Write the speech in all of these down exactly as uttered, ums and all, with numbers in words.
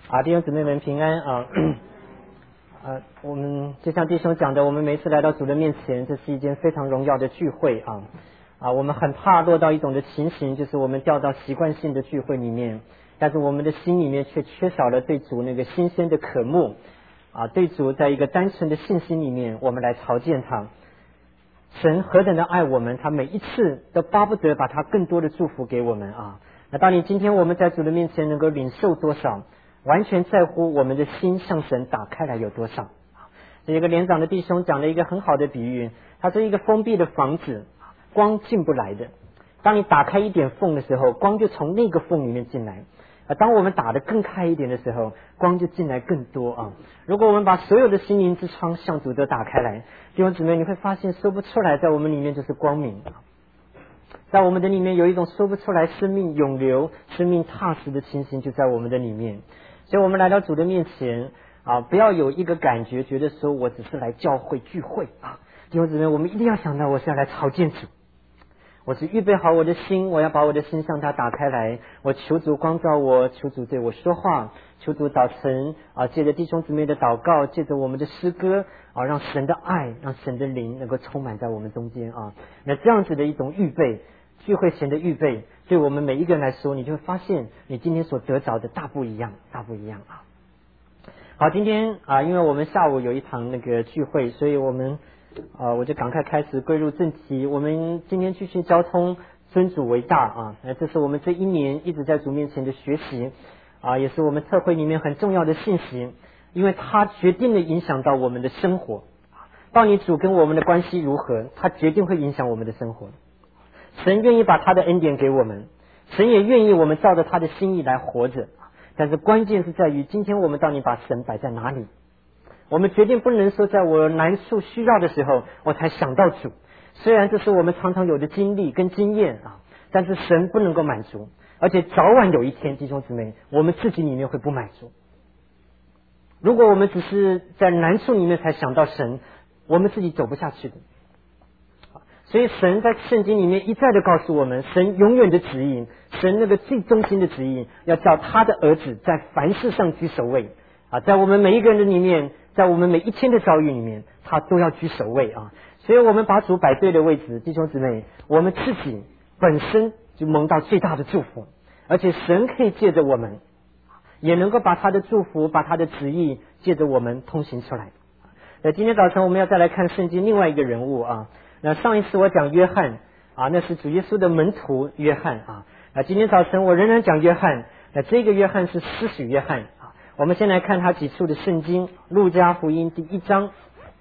啊，弟兄姊妹们平安啊！呃，我们就像弟兄讲的，我们每次来到主的面前，这是一件非常荣耀的聚会啊啊！我们很怕落到一种的情形，就是我们掉到习惯性的聚会里面，但是我们的心里面却缺少了对主那个新鲜的渴慕啊，对主在一个单纯的信心里面，我们来朝见他。神何等的爱我们，他每一次都巴不得把他更多的祝福给我们啊！那当你今天我们在主的面前能够领受多少，完全在乎我们的心向神打开来有多少。这一个连长的弟兄讲了一个很好的比喻，他说一个封闭的房子，光进不来的，当你打开一点缝的时候，光就从那个缝里面进来。当我们打得更开一点的时候，光就进来更多啊！如果我们把所有的心灵之窗向主都打开来，弟兄姊妹，你会发现说不出来，在我们里面就是光明，在我们的里面有一种说不出来生命永留、生命踏实的情形就在我们的里面。所以我们来到主的面前啊，不要有一个感觉觉得说我只是来教会聚会啊，弟兄姊妹，我们一定要想到我是要来朝见主，我是预备好我的心，我要把我的心向他打开来，我求主光照我，求主对我说话，求主早晨啊，借着弟兄姊妹的祷告，借着我们的诗歌啊，让神的爱，让神的灵能够充满在我们中间啊。那这样子的一种预备，聚会前的预备，对我们每一个人来说，你就会发现你今天所得着的大不一样，大不一样啊。好，今天啊，因为我们下午有一堂那个聚会，所以我们啊，我就赶快开始归入正题。我们今天继续交通尊主为大啊，那这是我们这一年一直在主面前的学习啊，也是我们特会里面很重要的信息，因为它决定了影响到我们的生活。到你主跟我们的关系如何，它决定会影响我们的生活。神愿意把他的恩典给我们，神也愿意我们照着他的心意来活着，但是关键是在于今天我们到底把神摆在哪里。我们决定不能说在我难处需要的时候我才想到主，虽然这是我们常常有的经历跟经验啊，但是神不能够满足，而且早晚有一天，弟兄姊妹，我们自己里面会不满足。如果我们只是在难处里面才想到神，我们自己走不下去的。所以神在圣经里面一再的告诉我们，神永远的旨意，神那个最中心的旨意，要叫他的儿子在凡事上居首位啊，在我们每一个人的里面，在我们每一天的遭遇里面，他都要居首位啊。所以我们把主摆对的位置，弟兄姊妹，我们自己本身就蒙到最大的祝福，而且神可以借着我们，也能够把他的祝福，把他的旨意借着我们通行出来。那今天早晨我们要再来看圣经另外一个人物啊。那上一次我讲约翰啊，那是主耶稣的门徒约翰啊。那今天早晨我仍然讲约翰，那这个约翰是施洗约翰啊。我们先来看他几处的圣经，路加福音第一章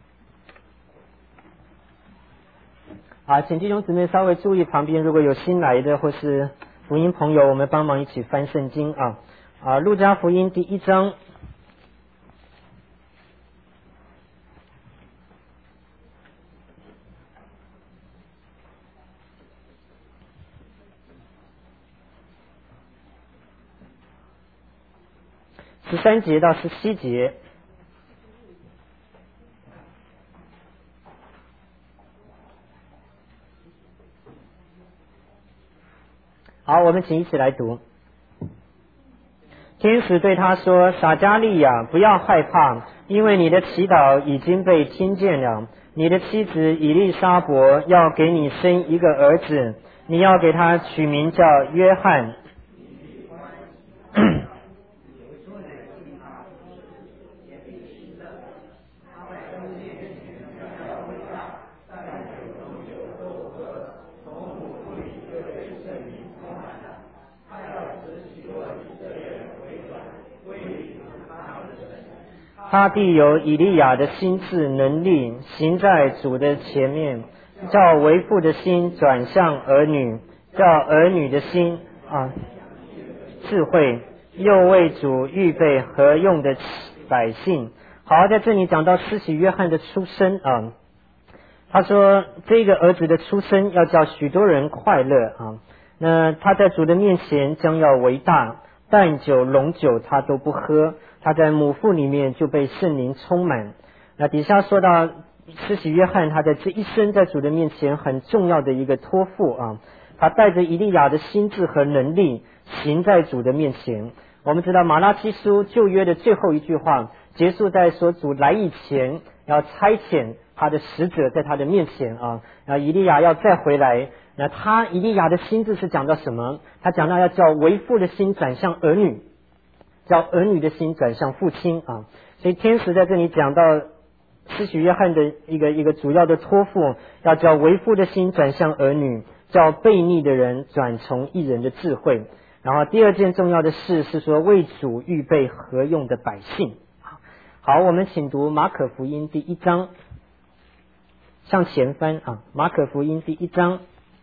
啊，请弟兄姊妹稍微注意旁边，如果有新来的或是福音朋友，我们帮忙一起翻圣经啊啊，路加福音第一章。十三节到十七节，好，我们请一起来读。天使对他说：“撒迦利亚，不要害怕，因为你的祈祷已经被听见了。你的妻子以利沙伯要给你生一个儿子，你要给他取名叫约翰。”他必有以利亚的心智能力，行在主的前面，叫为父的心转向儿女，叫儿女的心啊智慧，又为主预备合用的百姓。好，在这里讲到施洗约翰的出生啊，他说这个儿子的出生要叫许多人快乐啊。那他在主的面前将要为大，淡酒浓酒他都不喝，他在母腹里面就被圣灵充满。那底下说到施洗约翰，他在这一生在主的面前很重要的一个托付啊，他带着以利亚的心智和能力行在主的面前， 我们知道马拉基书旧约的最后一句话结束在说主来以前要差遣他的使者在他的面前啊，然后以利亚要再回来，那他以利亚的心智是讲到什么？他讲到要叫为父的心转向儿女，叫儿女的心转向父亲啊。所以天使在这里讲到施洗约翰的一个一个主要的托付，要叫为父的心转向儿女，叫悖逆的人转从义人的智慧。然后第二件重要的事是说为主预备合用的百姓。好，我们请读马可福音第一章，向前翻啊，马可福音第一章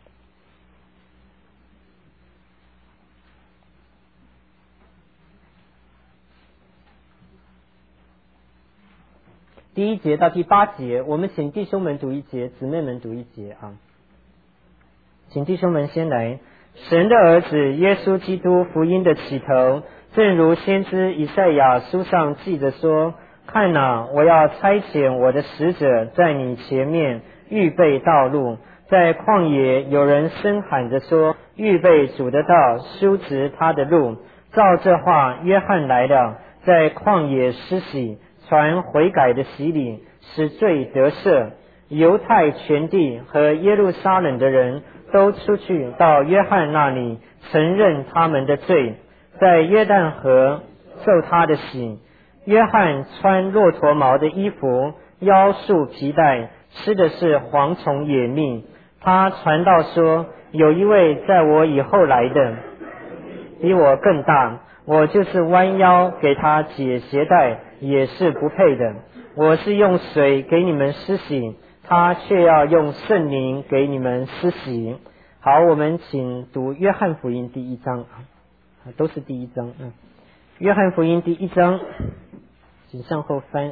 第一节到第八节，我们请弟兄们读一节，姊妹们读一节啊。请弟兄们先来。神的儿子耶稣基督福音的起头，正如先知以赛亚书上记着说，看哪，我要差遣我的使者在你前面预备道路，在旷野有人声喊着说，预备主的道，修直他的路。照这话，约翰来了，在旷野施洗，传悔改的洗礼，使罪得赦。犹太全地和耶路撒冷的人都出去到约翰那里，承认他们的罪，在约旦河受他的洗。约翰穿骆驼毛的衣服，腰束皮带，吃的是蝗虫野蜜。他传道说，有一位在我以后来的，比我更大，我就是弯腰给他解鞋带也是不配的。我是用水给你们施洗，他却要用圣灵给你们施洗。好，我们请读约翰福音第一章，都是第一章。嗯，约翰福音第一章，请向后翻。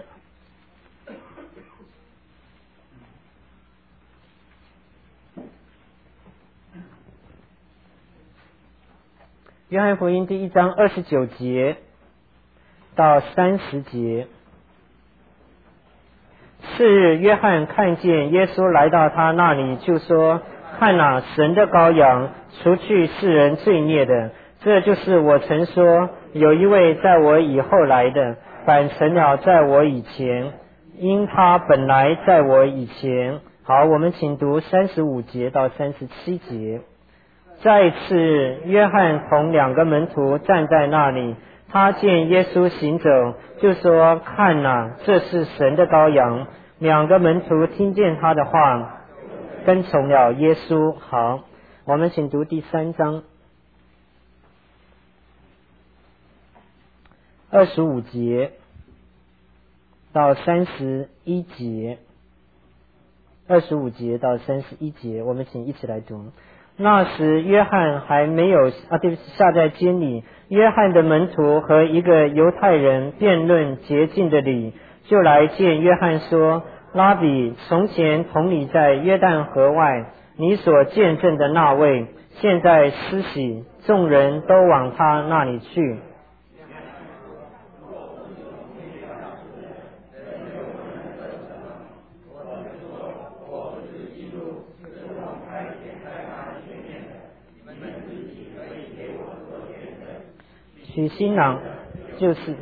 约翰福音第一章二十九节到三十节。次日，约翰看见耶稣来到他那里，就说，看哪，神的羔羊，除去世人罪孽的。这就是我曾说，有一位在我以后来的，反成了在我以前，因他本来在我以前。好，我们请读三十五节到三十七节。再次日，约翰同两个门徒站在那里，他见耶稣行走，就说，看哪，这是神的羔羊。两个门徒听见他的话，跟从了耶稣。好，我们请读第三章二十五节到三十一节。二十五节到三十一节，我们请一起来读。那时约翰还没有啊，对不起，下在监里。约翰的门徒和一个犹太人辩论洁净的理，就来见约翰说，拉比，从前同你在约旦河外，你所见证的那位，现在施洗，众人都往他那里去。娶新郎就是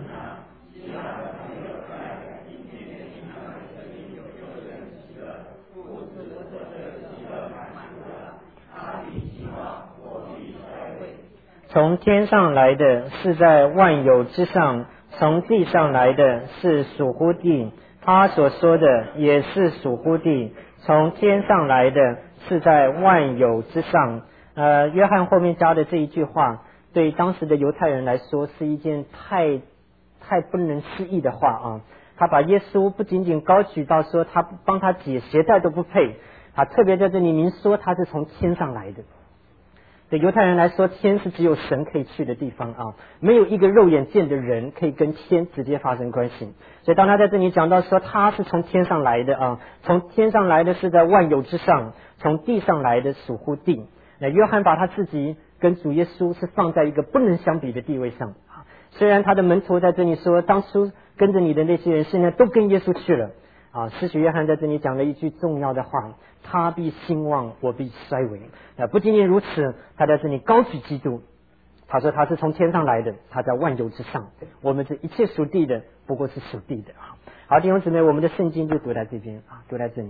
从天上来的是在万有之上，从地上来的是属乎地，他所说的也是属乎地，从天上来的是在万有之上。呃，约翰后面加的这一句话，对当时的犹太人来说是一件太太不能思议的话啊！他把耶稣不仅仅高举到说他帮他解鞋带都不配，啊，特别在这里明说他是从天上来的。对犹太人来说，天是只有神可以去的地方啊，没有一个肉眼见的人可以跟天直接发生关系。所以当他在这里讲到说他是从天上来的啊，从天上来的是在万有之上，从地上来的属乎地。那约翰把他自己跟主耶稣是放在一个不能相比的地位上啊。虽然他的门徒在这里说，当初跟着你的那些人现在都跟耶稣去了啊，施洗约翰在这里讲了一句重要的话，他必兴旺，我必衰微。啊，不仅仅如此，他在这里高举基督， 他说他是从天上来的，他在万有之上，我们这一切属地的不过是属地的啊。好，弟兄姊妹，我们的圣经就读在这边啊，读在这里。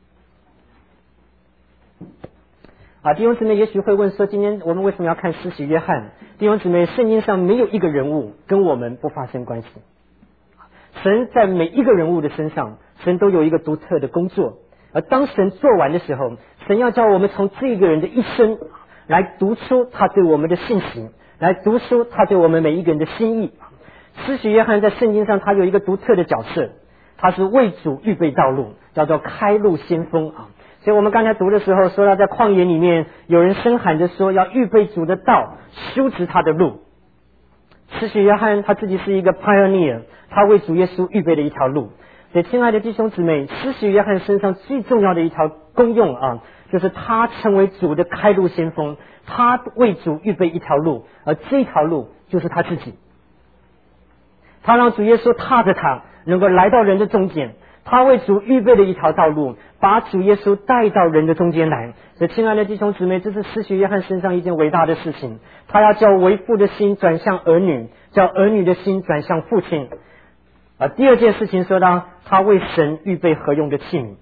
啊，弟兄姊妹也许会问说，今天我们为什么要看施洗约翰？弟兄姊妹，圣经上没有一个人物跟我们不发生关系。神在每一个人物的身上，神都有一个独特的工作。而当神做完的时候，神要叫我们从这个人的一生来读出他对我们的信息，来读出他对我们每一个人的心意。施洗约翰在圣经上他有一个独特的角色，他是为主预备道路，叫做开路先锋啊。所以我们刚才读的时候说到，在旷野里面有人声喊着说要预备主的道，修直他的路。施洗约翰他自己是一个 pioneer， 他为主耶稣预备了一条路。所以亲爱的弟兄姊妹，施洗约翰身上最重要的一条功用啊，就是他成为主的开路先锋，他为主预备一条路，而这条路就是他自己。他让主耶稣踏着他能够来到人的中间，他为主预备了一条道路，把主耶稣带到人的中间来。所以亲爱的弟兄姊妹，这是施洗约翰身上一件伟大的事情，他要叫为父的心转向儿女，叫儿女的心转向父亲。啊，第二件事情说到，他为神预备合用的器皿。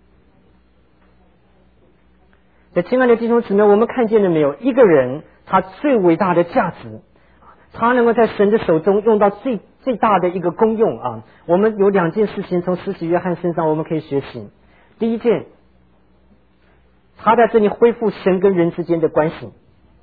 所以亲爱的弟兄姊妹，我们看见了没有？一个人他最伟大的价值，他能够在神的手中用到最最大的一个功用啊。我们有两件事情从施洗约翰身上我们可以学习。第一件，他在这里恢复神跟人之间的关系。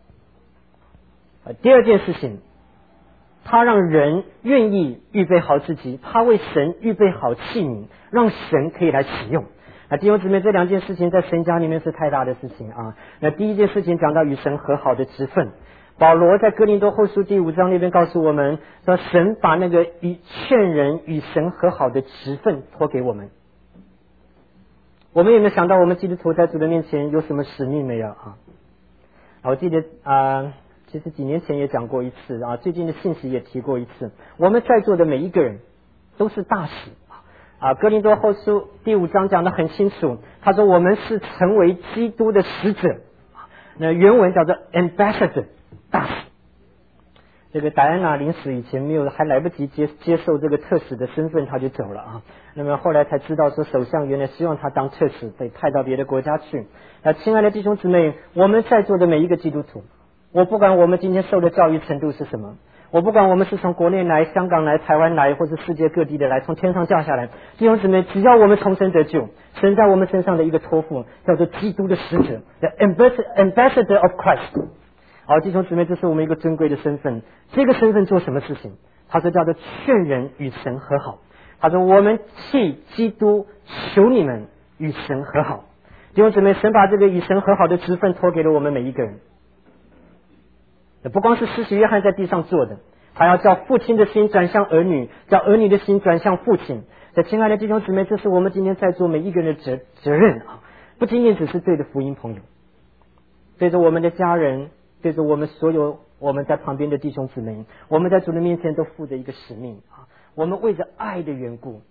第二件事情，他让人愿意预备好自己，他为神预备好器皿，让神可以来使用。那弟兄姊妹，这两件事情在神家里面是太大的事情啊。那第一件事情讲到与神和好的职分，保罗在哥林多后书第五章那边告诉我们说，神把那个与劝人与神和好的职分托给我们。我们有没有想到我们基督徒在主的面前有什么使命没有啊？我记得啊、呃，其实几年前也讲过一次啊，最近的信息也提过一次。我们在座的每一个人都是大使啊。哥林多后书第五章讲得很清楚，他说我们是成为基督的使者，那原文叫做 ambassador， 大使。这个戴安娜临死以前没有还来不及接接受这个特使的身份，他就走了啊。那么后来才知道说，首相原来希望他当特使，被派到别的国家去。那亲爱的弟兄姊妹，我们在座的每一个基督徒，我不管我们今天受的教育程度是什么，我不管我们是从国内来、香港来、台湾来，或是世界各地的来，从天上掉下来，弟兄姊妹，只要我们重生得救，神在我们身上的一个托付叫做基督的使者 ，the ambassador of Christ。好，弟兄姊妹，这是我们一个尊贵的身份。这个身份做什么事情？他说叫做劝人与神和好。他说我们替基督求你们与神和好。弟兄姊妹，神把这个与神和好的职分托给了我们每一个人。不光是施洗约翰在地上做的，他要叫父亲的心转向儿女，叫儿女的心转向父亲。所以亲爱的弟兄姊妹，这是我们今天在座每一个人的责责任啊！不仅仅只是对着福音朋友，对着我们的家人，对着我们所有我们在旁边的弟兄姊妹，我们在主的面前都负着一个使命啊！我们为着爱的缘故，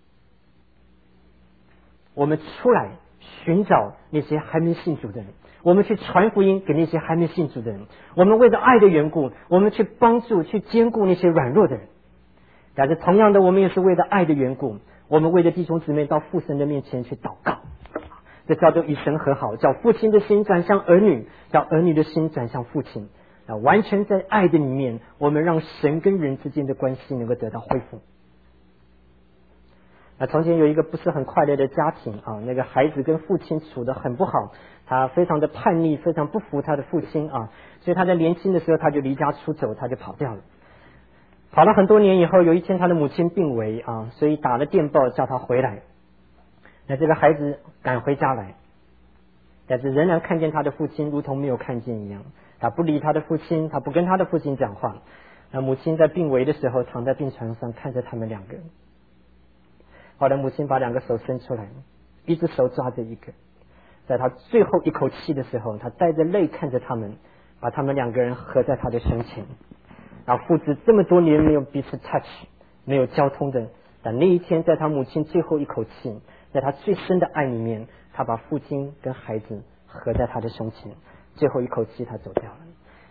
我们出来寻找那些还没信主的人，我们去传福音给那些还没信主的人，我们为着爱的缘故，我们去帮助去兼顾那些软弱的人。但是同样的，我们也是为了爱的缘故，我们为着弟兄姊妹到父神的面前去祷告，这叫做与神和好，叫父亲的心转向儿女，叫儿女的心转向父亲。啊，完全在爱的里面，我们让神跟人之间的关系能够得到恢复。那从前有一个不是很快乐的家庭啊，那个孩子跟父亲处得很不好，他非常的叛逆，非常不服他的父亲啊，所以他在年轻的时候他就离家出走，他就跑掉了。跑了很多年以后，有一天他的母亲病危啊，所以打了电报叫他回来。那这个孩子赶回家来，但是仍然看见他的父亲如同没有看见一样，他不理他的父亲，他不跟他的父亲讲话。那母亲在病危的时候躺在病床上看着他们两个人。后来母亲把两个手伸出来，一只手抓着一个，在他最后一口气的时候，他带着泪看着他们，把他们两个人合在他的胸前。然后父子这么多年没有彼此 touch， 没有交通的，但那一天在他母亲最后一口气，在他最深的爱里面，他把父亲跟孩子合在他的胸前，最后一口气他走掉了。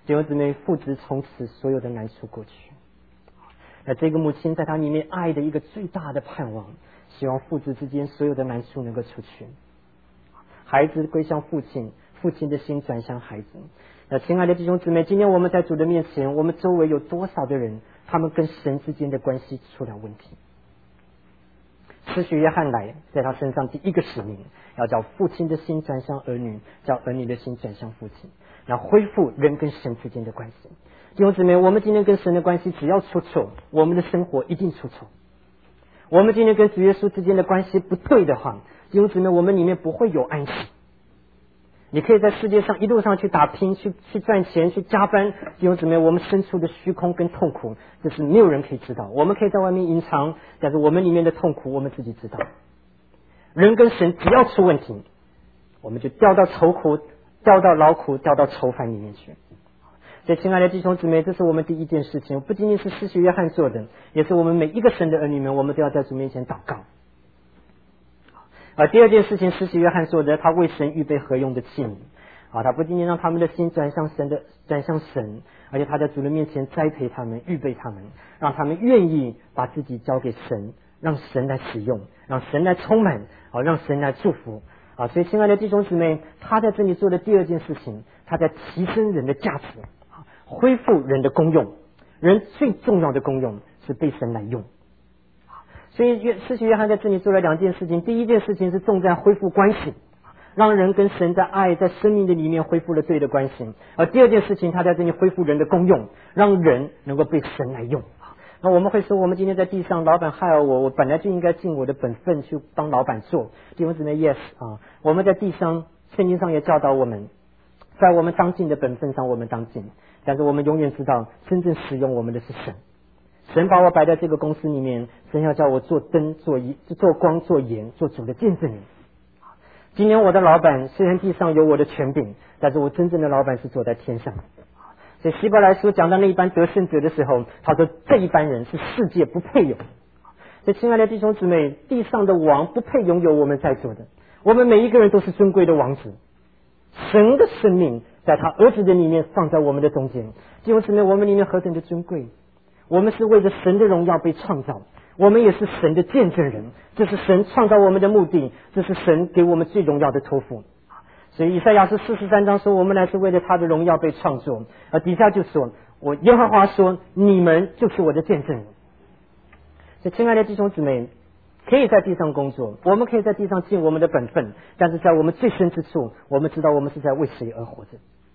弟兄姊妹，父子从此所有的难处过去。那这个母亲在她里面爱的一个最大的盼望，希望父子之间所有的难处能够除去。孩子归向父亲，父亲的心转向孩子。那亲爱的弟兄姊妹，今天我们在主的面前，我们周围有多少的人，他们跟神之间的关系出了问题？施洗约翰来，在他身上第一个使命，要叫父亲的心转向儿女，叫儿女的心转向父亲，然后恢复人跟神之间的关系。弟兄姊妹，我们今天跟神的关系只要出错，我们的生活一定出错。我们今天跟主耶稣之间的关系不对的话，弟兄姊妹，我们里面不会有安息。你可以在世界上一路上去打拼，去去赚钱，去加班，弟兄姊妹，我们深处的虚空跟痛苦，这是没有人可以知道。我们可以在外面隐藏，但是我们里面的痛苦，我们自己知道。人跟神只要出问题，我们就掉到愁苦，掉到劳苦，掉到愁烦里面去。所以，亲爱的弟兄姊妹，这是我们第一件事情，不仅仅是施洗约翰做的，也是我们每一个神的儿女们，我们都要在主面前祷告。而第二件事情，施洗约翰说的，他为神预备合用的器皿啊，他不仅仅让他们的心转向神的转向神，而且他在主的面前栽培他们，预备他们，让他们愿意把自己交给神，让神来使用，让神来充满啊，让神来祝福啊。所以，亲爱的弟兄姊妹，他在这里做的第二件事情，他在提升人的价值，恢复人的功用。人最重要的功用是被神来用。所以施洗约翰在这里做了两件事情，第一件事情是重在恢复关系，让人跟神在爱在生命的里面恢复了对的关系。而第二件事情，他在这里恢复人的功用，让人能够被神来用。那我们会说，我们今天在地上，老板害了我，我本来就应该尽我的本分去帮老板做。弟兄姊妹 ，yes 啊，我们在地上，圣经上也教导我们，在我们当尽的本分上，我们当尽，但是我们永远知道，真正使用我们的是神。神把我摆在这个公司里面，神要叫我做灯、做做光、做盐、做主的见证人。今年我的老板虽然地上有我的权柄，但是我真正的老板是坐在天上。所以希伯来书讲到那一班得胜者的时候，他说这一班人是世界不配有。所以亲爱的弟兄姊妹，地上的王不配拥有我们在座的，我们每一个人都是尊贵的王子。神的生命在他儿子的里面放在我们的中间，弟兄姊妹，我们里面何等的尊贵！我们是为着神的荣耀被创造，我们也是神的见证人，这是神创造我们的目的，这是神给我们最荣耀的托付。所以以赛亚书四十三章说，我们乃是为了他的荣耀被创造，而底下就说，我耶和华说，你们就是我的见证人。所以亲爱的弟兄姊妹，可以在地上工作，我们可以在地上尽我们的本分，但是在我们最深之处，我们知道我们是在为谁而活着。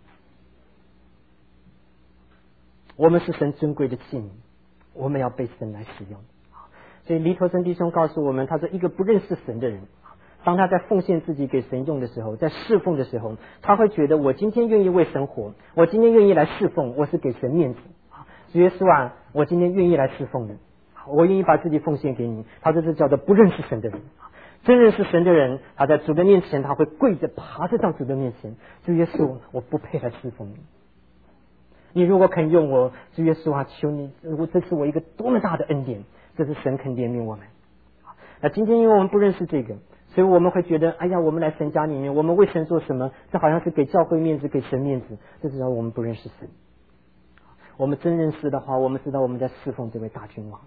我们是神尊贵的器皿，我们要被神来使用。所以黎头生弟兄告诉我们，他说一个不认识神的人，当他在奉献自己给神用的时候，在侍奉的时候，他会觉得我今天愿意为神活，我今天愿意来侍奉，我是给神面子。主耶稣啊，我今天愿意来侍奉你，我愿意把自己奉献给你。他说这叫做不认识神的人。真认识神的人，他在主的面前，他会跪着爬着到主的面前，主耶稣，我不配来侍奉你，你如果肯用我，主耶稣啊，求你，这是我一个多么大的恩典，这是神肯怜悯我们。那今天因为我们不认识这个，所以我们会觉得，哎呀，我们来神家里面，我们为神做什么？这好像是给教会面子，给神面子，这是让我们不认识神。我们真认识的话，我们知道我们在侍奉这位大君王，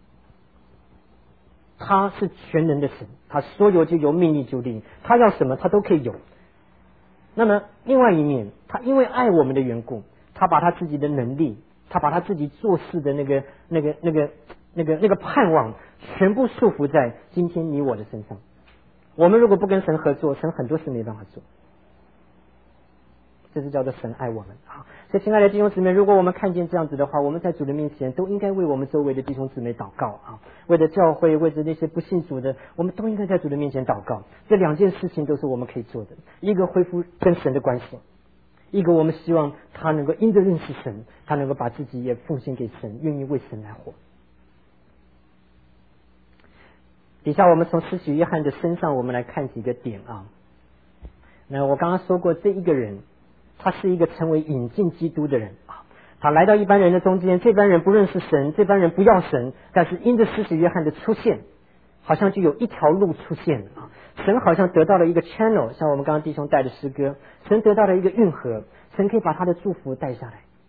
他是全能的神，他说有就有，命立就立，他要什么他都可以有。那么另外一面，他因为爱我们的缘故，他把他自己的能力，他把他自己做事的那个、那个、那个、那个、那个盼望，全部束缚在今天你我的身上。我们如果不跟神合作，神很多事没办法做。这是叫做神爱我们啊！所以亲爱的弟兄姊妹，如果我们看见这样子的话，我们在主的面前都应该为我们周围的弟兄姊妹祷告啊！为了教会，为着那些不信主的，我们都应该在主的面前祷告。这两件事情都是我们可以做的：一个恢复跟神的关系，一个我们希望他能够因着认识神，他能够把自己也奉献给神，愿意为神来活。底下我们从施洗约翰的身上，我们来看几个点啊。那我刚刚说过，这一个人，他是一个成为引进基督的人啊。他来到一般人的中间，这班人不认识神，这班人不要神，但是因着施洗约翰的出现，好像就有一条路出现了啊。神好像得到了一个 channel， 像我们刚刚弟兄带的诗歌，神得到了一个运河，神可以把他的祝福带下来。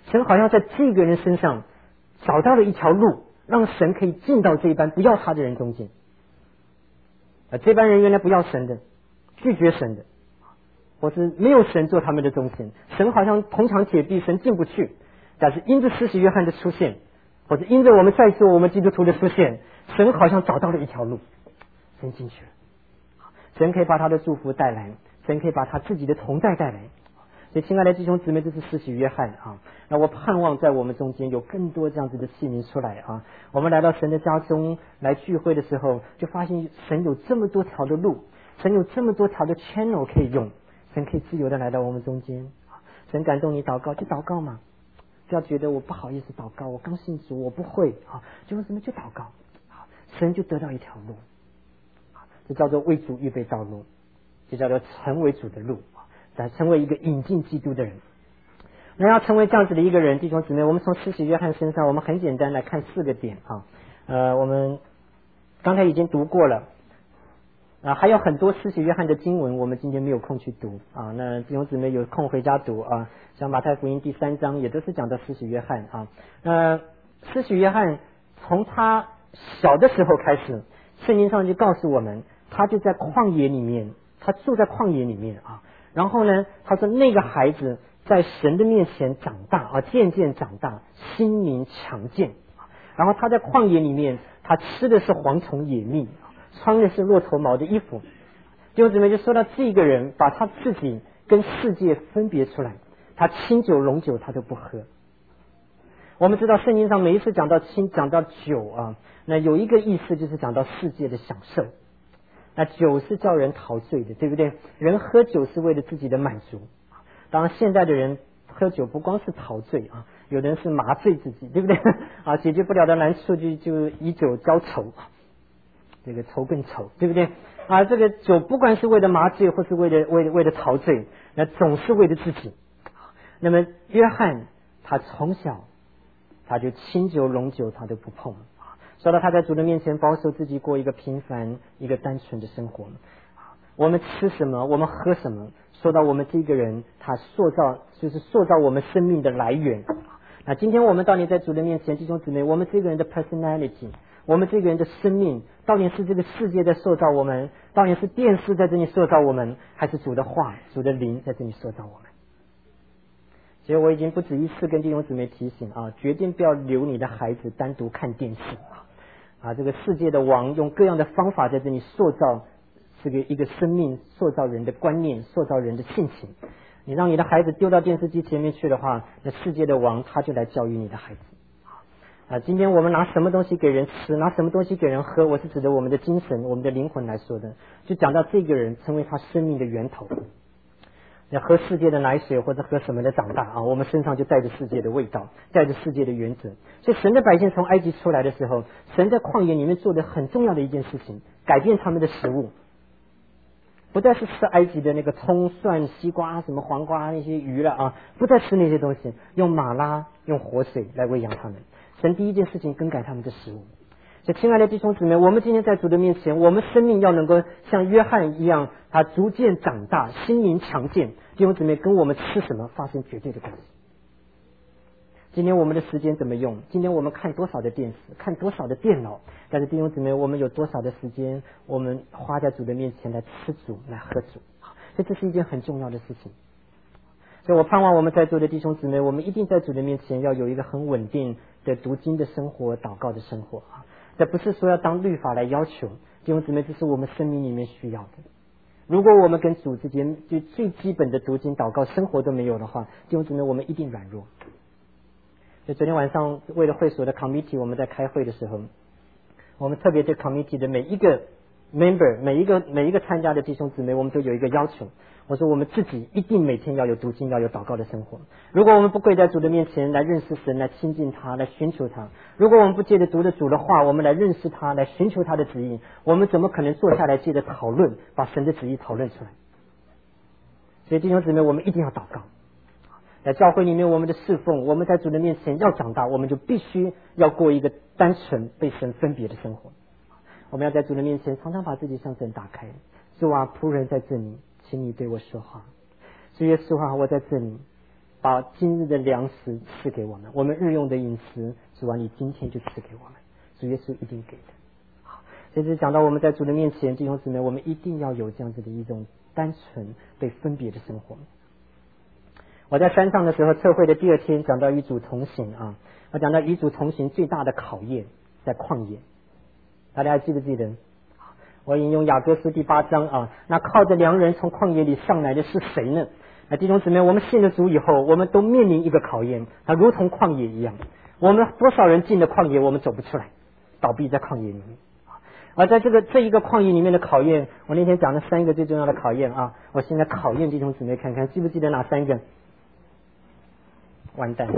神好像在这个人身上找到了一条路，让神可以进到这班不要他的人中间。啊，这班人原来不要神的，拒绝神的，或是没有神做他们的中心，神好像铜墙铁壁，神进不去。但是因着施洗约翰的出现，或者因着我们在座我们基督徒的出现，神好像找到了一条路，神进去了。神可以把他的祝福带来，神可以把他自己的同在带来。所以亲爱的弟兄姊妹，这是施洗约翰啊。那我盼望在我们中间有更多这样子的器皿出来啊。我们来到神的家中来聚会的时候，就发现神有这么多条的路，神有这么多条的 channel 可以用，神可以自由的来到我们中间。神感动你祷告就祷告嘛，不要觉得我不好意思祷告，我刚信主我不会啊，就什么就祷告，神就得到一条路，这叫做为主预备道路，就叫做成为主的路，来成为一个引进基督的人。那要成为这样子的一个人，弟兄姊妹，我们从施洗约翰身上，我们很简单来看四个点啊。呃，我们刚才已经读过了啊，还有很多施洗约翰的经文，我们今天没有空去读啊。那弟兄姊妹有空回家读啊，像马太福音第三章也都是讲到施洗约翰啊。那施洗约翰从他小的时候开始，圣经上就告诉我们，他就在旷野里面，他住在旷野里面啊。然后呢，他说那个孩子在神的面前长大啊，渐渐长大，心灵强健。然后他在旷野里面，他吃的是蝗虫野蜜，穿的是骆驼毛的衣服。弟兄姊妹，就说到这个人把他自己跟世界分别出来，他清酒浓酒他都不喝。我们知道圣经上每一次讲到清讲到酒啊，那有一个意思就是讲到世界的享受。那酒是叫人陶醉的，对不对？人喝酒是为了自己的满足。当然现在的人喝酒不光是陶醉啊，有的人是麻醉自己，对不对啊？解决不了的难处就就以酒浇愁，这个愁更愁，对不对啊？这个酒不管是为了麻醉或是为了为了为了陶醉，那总是为了自己。那么约翰他从小他就清酒浓酒他都不碰，说到他在主的面前保守自己过一个平凡一个单纯的生活。我们吃什么我们喝什么，说到我们这个人他塑造就是塑造我们生命的来源。那今天我们到底在主的面前，弟兄姊妹，我们这个人的 personality， 我们这个人的生命到底是这个世界在塑造我们，到底是电视在这里塑造我们，还是主的话主的灵在这里塑造我们？所以我已经不止一次跟弟兄姊妹提醒啊，决定不要留你的孩子单独看电视啊！这个世界的王用各样的方法在这里塑造这个一个生命，塑造人的观念，塑造人的性情。你让你的孩子丢到电视机前面去的话，那世界的王他就来教育你的孩子啊！今天我们拿什么东西给人吃，拿什么东西给人喝，我是指着我们的精神我们的灵魂来说的，就讲到这个人成为他生命的源头。要喝世界的奶水或者喝什么的长大啊，我们身上就带着世界的味道，带着世界的原则。所以神的百姓从埃及出来的时候，神在旷野里面做的很重要的一件事情，改变他们的食物，不再是吃埃及的那个葱蒜西瓜什么黄瓜那些鱼了啊，不再吃那些东西，用马拉用活水来喂养他们。神第一件事情更改他们的食物。所以亲爱的弟兄姊妹，我们今天在主的面前，我们生命要能够像约翰一样，他逐渐长大，心灵强健。弟兄姊妹，跟我们吃什么发生绝对的关系。今天我们的时间怎么用？今天我们看多少的电视，看多少的电脑？但是弟兄姊妹，我们有多少的时间，我们花在主的面前来吃主，来喝主？所以这是一件很重要的事情。所以我盼望我们在座的弟兄姊妹，我们一定在主的面前要有一个很稳定的读经的生活，祷告的生活啊。这不是说要当律法来要求，弟兄姊妹，这是我们生命里面需要的。如果我们跟主之间就最基本的读经祷告生活都没有的话，弟兄姊妹，我们一定软弱。所以昨天晚上为了会所的 committee， 我们在开会的时候，我们特别对 committee 的每一个 member， 每一个每一个参加的弟兄姊妹，我们都有一个要求。我说我们自己一定每天要有读经，要有祷告的生活。如果我们不跪在主的面前来认识神，来亲近他，来寻求他，如果我们不借着读着主的话，我们来认识他，来寻求他的旨意，我们怎么可能坐下来借着讨论，把神的旨意讨论出来？所以弟兄姊妹，我们一定要祷告。在教会里面，我们的侍奉，我们在主的面前要长大，我们就必须要过一个单纯被神分别的生活。我们要在主的面前常常把自己向神打开。主啊，仆人在这里，请你对我说话。主耶稣啊，我在这里， 把今日的粮食赐给我们，我们日用的饮食，主啊，你今天就赐给我们，主耶稣一定给的。好，所以这讲到我们在主的面前，弟兄姊妹，我们一定要有这样子的一种单纯被分别的生活。我在山上的时候，测会的第二天讲到与主同行啊，我讲到与主同行最大的考验在旷野，大家还记不记得？我引用雅各书第八章啊，那靠着良人从旷野里上来的是谁呢？那弟兄姊妹，我们信了主以后，我们都面临一个考验，它如同旷野一样。我们多少人进了旷野，我们走不出来，倒闭在旷野里面。而在这个这一个旷野里面的考验，我那天讲了三个最重要的考验啊，我现在考验弟兄姊妹看看，记不记得哪三个？完蛋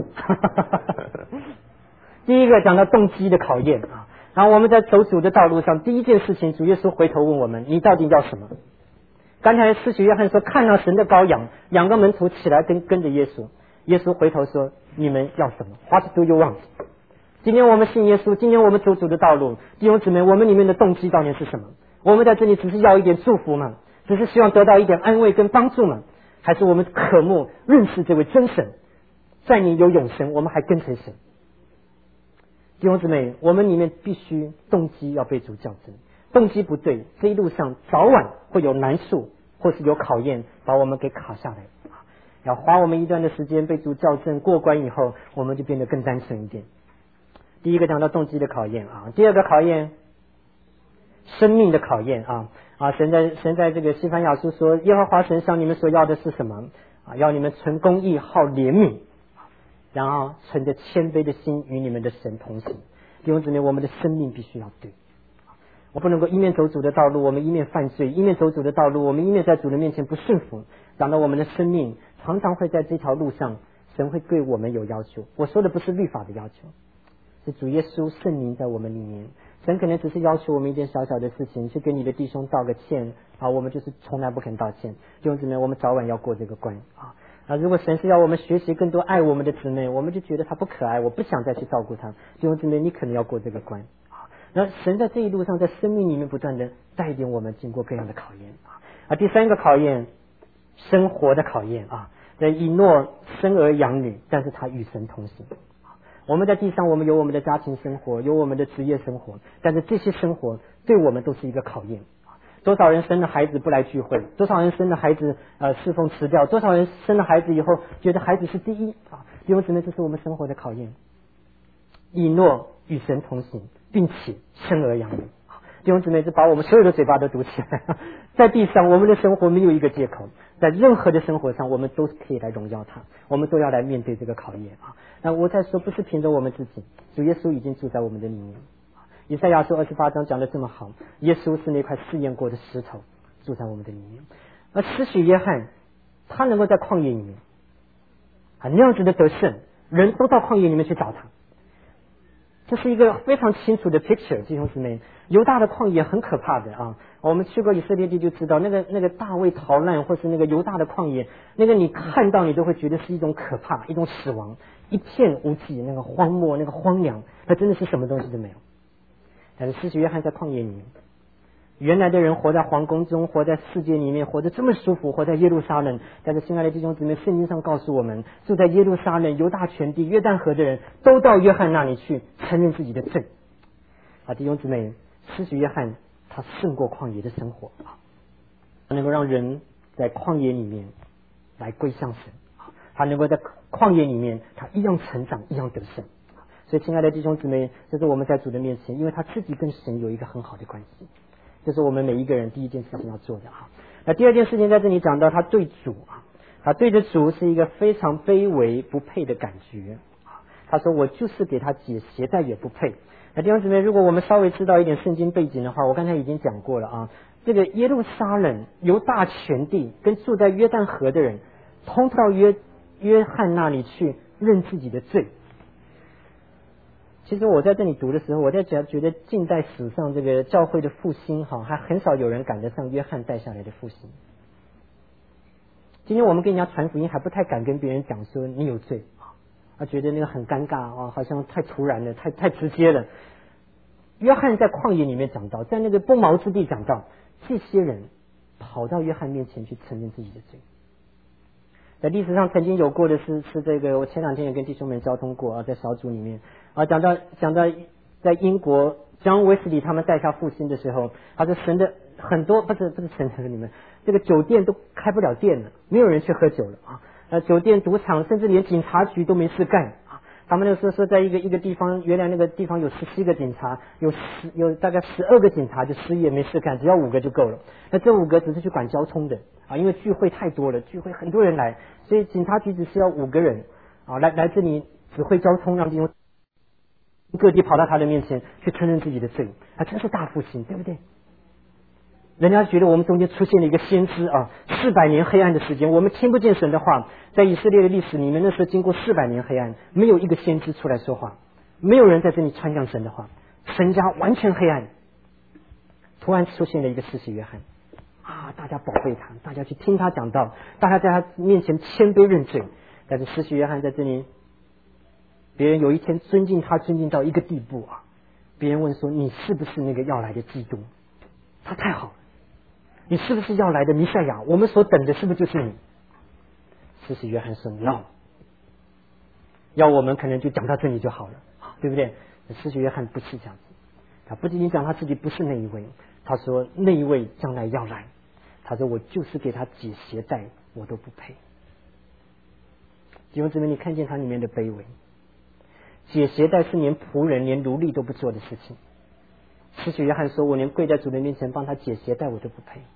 第一个讲到动机的考验啊，然后我们在走主的道路上，第一件事情，主耶稣回头问我们，你到底要什么？刚才施洗约翰说看到神的羔羊，两个门徒起来跟跟着耶稣，耶稣回头说，你们要什么？ What do you want？ 今天我们信耶稣，今天我们走主的道路，弟兄姊妹，我们里面的动机到底是什么？我们在这里只是要一点祝福吗？只是希望得到一点安慰跟帮助吗？还是我们渴慕认识这位真神，在你有永生，我们还跟随神？弟兄姊妹，我们里面必须动机要被主校正，动机不对，这一路上早晚会有难处或是有考验把我们给卡下来，要花我们一段的时间被主校正，过关以后我们就变得更单纯一点。第一个讲到动机的考验啊，第二个考验生命的考验啊啊！神在神在这个西番雅书说，耶和华神向你们所要的是什么啊？要你们存公义，好怜悯，然后存着谦卑的心与你们的神同行。弟兄姊妹，我们的生命必须要对，我不能够一面走主的道路，我们一面犯罪；一面走主的道路，我们一面在主的面前不顺服。讲到我们的生命，常常会在这条路上，神会对我们有要求。我说的不是律法的要求，是主耶稣圣灵在我们里面。神可能只是要求我们一件小小的事情，去跟你的弟兄道个歉啊，我们就是从来不肯道歉。弟兄姊妹，我们早晚要过这个关啊。啊，如果神是要我们学习更多爱我们的姊妹，我们就觉得他不可爱，我不想再去照顾他。弟兄姊妹，你可能要过这个关啊。那神在这一路上，在生命里面不断的带领我们经过各样的考验啊。啊，第三个考验，生活的考验啊。在以诺生儿养女，但是他与神同行。我们在地上，我们有我们的家庭生活，有我们的职业生活，但是这些生活对我们都是一个考验。多少人生了孩子不来聚会，多少人生了孩子呃侍奉辞掉，多少人生了孩子以后觉得孩子是第一啊！弟兄姊妹，这是我们生活的考验。以诺与神同行，并且生儿养女。弟兄姊妹，这把我们所有的嘴巴都堵起来。在地上，我们的生活没有一个借口，在任何的生活上，我们都可以来荣耀他，我们都要来面对这个考验啊！那我在说，不是凭着我们自己，主耶稣已经住在我们的里面。以赛亚书二十八章讲的这么好，耶稣是那块试验过的石头，住在我们的里面。而施洗约翰，他能够在旷野里面啊那样子的得胜，人都到旷野里面去找他。这是一个非常清楚的 picture， 弟兄姊妹，犹大的旷野很可怕的啊！我们去过以色列地就知道，那个那个大卫逃难，或是那个犹大的旷野，那个你看到你都会觉得是一种可怕，一种死亡，一片无际，那个荒漠，那个荒凉，那真的是什么东西都没有。但是施洗约翰在旷野里面，原来的人活在皇宫中，活在世界里面，活得这么舒服，活在耶路撒冷。但是亲爱的弟兄姊妹，圣经上告诉我们，住在耶路撒冷、犹大全地、约旦河的人都到约翰那里去承认自己的罪啊！弟兄姊妹，施洗约翰他胜过旷野的生活啊，他能够让人在旷野里面来归向神啊，他能够在旷野里面他一样成长，一样得胜。所以亲爱的弟兄姊妹，这是我们在主的面前，因为他自己跟神有一个很好的关系，这是我们每一个人第一件事情要做的啊。那第二件事情在这里讲到，他对主啊，他对着主是一个非常卑微不配的感觉啊。他说我就是给他解鞋带也不配。那弟兄姊妹，如果我们稍微知道一点圣经背景的话，我刚才已经讲过了啊。这个耶路撒冷、犹大全地跟住在约旦河的人，通到约约翰那里去认自己的罪。其实我在这里读的时候，我在觉觉得近代史上这个教会的复兴哈，还很少有人赶得上约翰带下来的复兴。今天我们跟人家传福音，还不太敢跟别人讲说你有罪啊，觉得那个很尴尬啊，好像太突然了，太太直接了。约翰在旷野里面讲到，在那个不毛之地讲到，这些人跑到约翰面前去承认自己的罪。 在历史上曾经有过的是是这个，我前两天也跟弟兄们交通过啊，在小组里面啊，讲到讲到在英国John Wesley他们带下复兴的时候，他说神的很多不是不是神的你们这个酒店都开不了店了，没有人去喝酒了啊，呃酒店赌场甚至连警察局都没事干啊。他们那时候说在一个一个地方，原来那个地方有十七个警察，有十有大概十二个警察就失业没事干，只要五个就够了。那这五个只是去管交通的啊，因为聚会太多了，聚会很多人来，所以警察局只需要五个人啊来来这里指挥交通，让弟兄各地跑到他的面前去承认自己的罪，啊，真是大复兴，对不对？人家觉得我们中间出现了一个先知啊，四百年黑暗的时间，我们听不见神的话。在以色列的历史里面，那时候经过四百年黑暗，没有一个先知出来说话，没有人在这里传讲神的话，神家完全黑暗。突然出现了一个施洗约翰啊，大家宝贝他，大家去听他讲道，大家在他面前谦卑认罪。但是施洗约翰在这里，别人有一天尊敬他，尊敬到一个地步啊，别人问说你是不是那个要来的基督？他太好了，你是不是要来的弥赛亚？我们所等的是不是就是你？施洗约翰说 no， 要我们可能就讲到这里就好了，对不对？施洗约翰不是这样子，他不仅仅讲他自己不是那一位，他说那一位将来要来，他说我就是给他解鞋带我都不配。弟兄姊妹，你看见他里面的卑微，解鞋带是连仆人连奴隶都不做的事情。施洗约翰说我连跪在主的面前帮他解鞋带我都不配。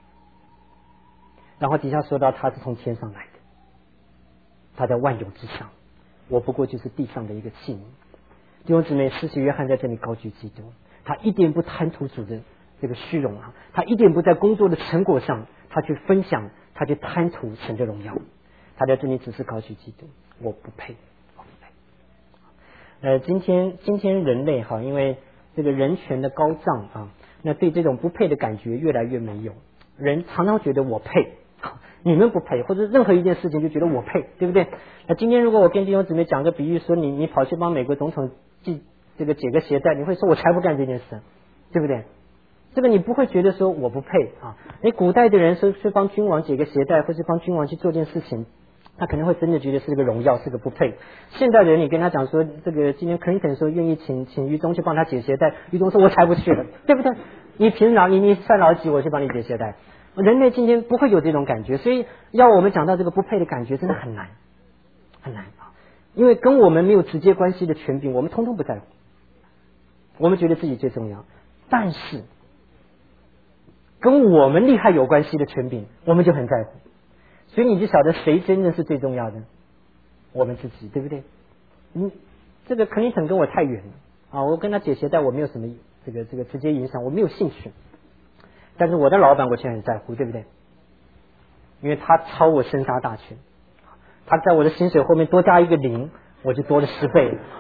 然后底下说到他是从天上来的，他在万有之上，我不过就是地上的一个器皿。弟兄姊妹，施洗约翰在这里高举基督，他一点不贪图主的这个虚荣啊，他一点不在工作的成果上他去分享，他去贪图神的荣耀，他在这里只是高举基督，我不配，我不配。呃，今天今天人类哈，因为这个人权的高涨啊，那对这种不配的感觉越来越没有，人常常觉得我配，你们不配，或者任何一件事情就觉得我配，对不对？那今天如果我跟弟兄姊妹讲个比喻，说你你跑去帮美国总统系这个解个鞋带，你会说我才不干这件事，对不对？这个你不会觉得说我不配啊。你古代的人说去帮君王解个鞋带，或是帮君王去做件事情，他可能会真的觉得是个荣耀，是个不配。现代人你跟他讲说这个今天 Clinton 说愿意请请于东去帮他解鞋带，于东说我才不去了，对不对？你凭老你你算老几我去帮你解鞋带？人类今天不会有这种感觉，所以要我们讲到这个不配的感觉真的很难很难啊，因为跟我们没有直接关系的权柄我们通通不在乎，我们觉得自己最重要，但是跟我们利害有关系的权柄我们就很在乎，所以你就晓得谁真正是最重要的，我们自己，对不对？嗯，这个肯尼肯跟我太远了啊，我跟他解鞋带我没有什么这个这个直接影响，我没有兴趣，但是我的老板我现在很在乎，对不对？因为他超我生杀大权，他在我的薪水后面多加一个零，我就多了十倍了。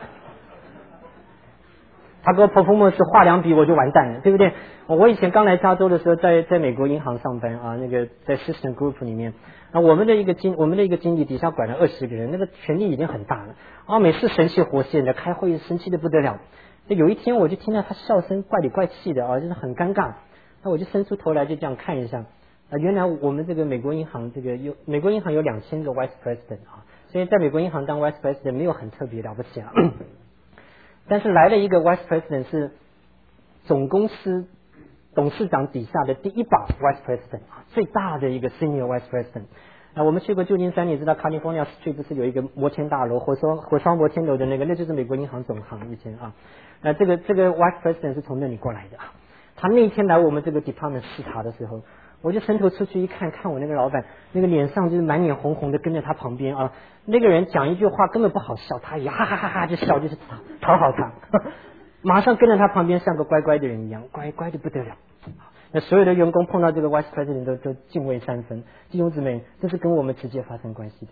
他给我 performance 画两笔我就完蛋了，对不对？我以前刚来加州的时候，在在美国银行上班啊，那个在 System Group 里面，啊，我们的一个经我们的一个经理底下管了二十个人，那个权力已经很大了啊，每次神气活现的，开会生气的不得了。有一天我就听到他笑声怪里怪气的啊，就是很尴尬。那我就伸出头来就这样看一下啊，原来我们这个美国银行这个有美国银行有两千个 Vice President 啊，所以在美国银行当 Vice President 没有很特别了不起啊。但是来了一个 Vice President 是总公司董事长底下的第一把 Vice President 啊，最大的一个 Senior Vice President。啊，我们去过旧金山，你知道 California Street 不是有一个摩天大楼，火烧火烧摩天楼的那个，那就是美国银行总行以前啊。呃，这个这个 Vice President 是从那里过来的。他那一天来我们这个 department 视察的时候，我就伸头出去一看，看我那个老板那个脸上就是满脸红红的，跟在他旁边啊。那个人讲一句话根本不好笑，他也哈哈哈哈就笑，就是讨好他，马上跟在他旁边像个乖乖的人一样，乖乖的不得了。那所有的员工碰到这个 Vice President 都都敬畏三分。弟兄姊妹，这是跟我们直接发生关系的。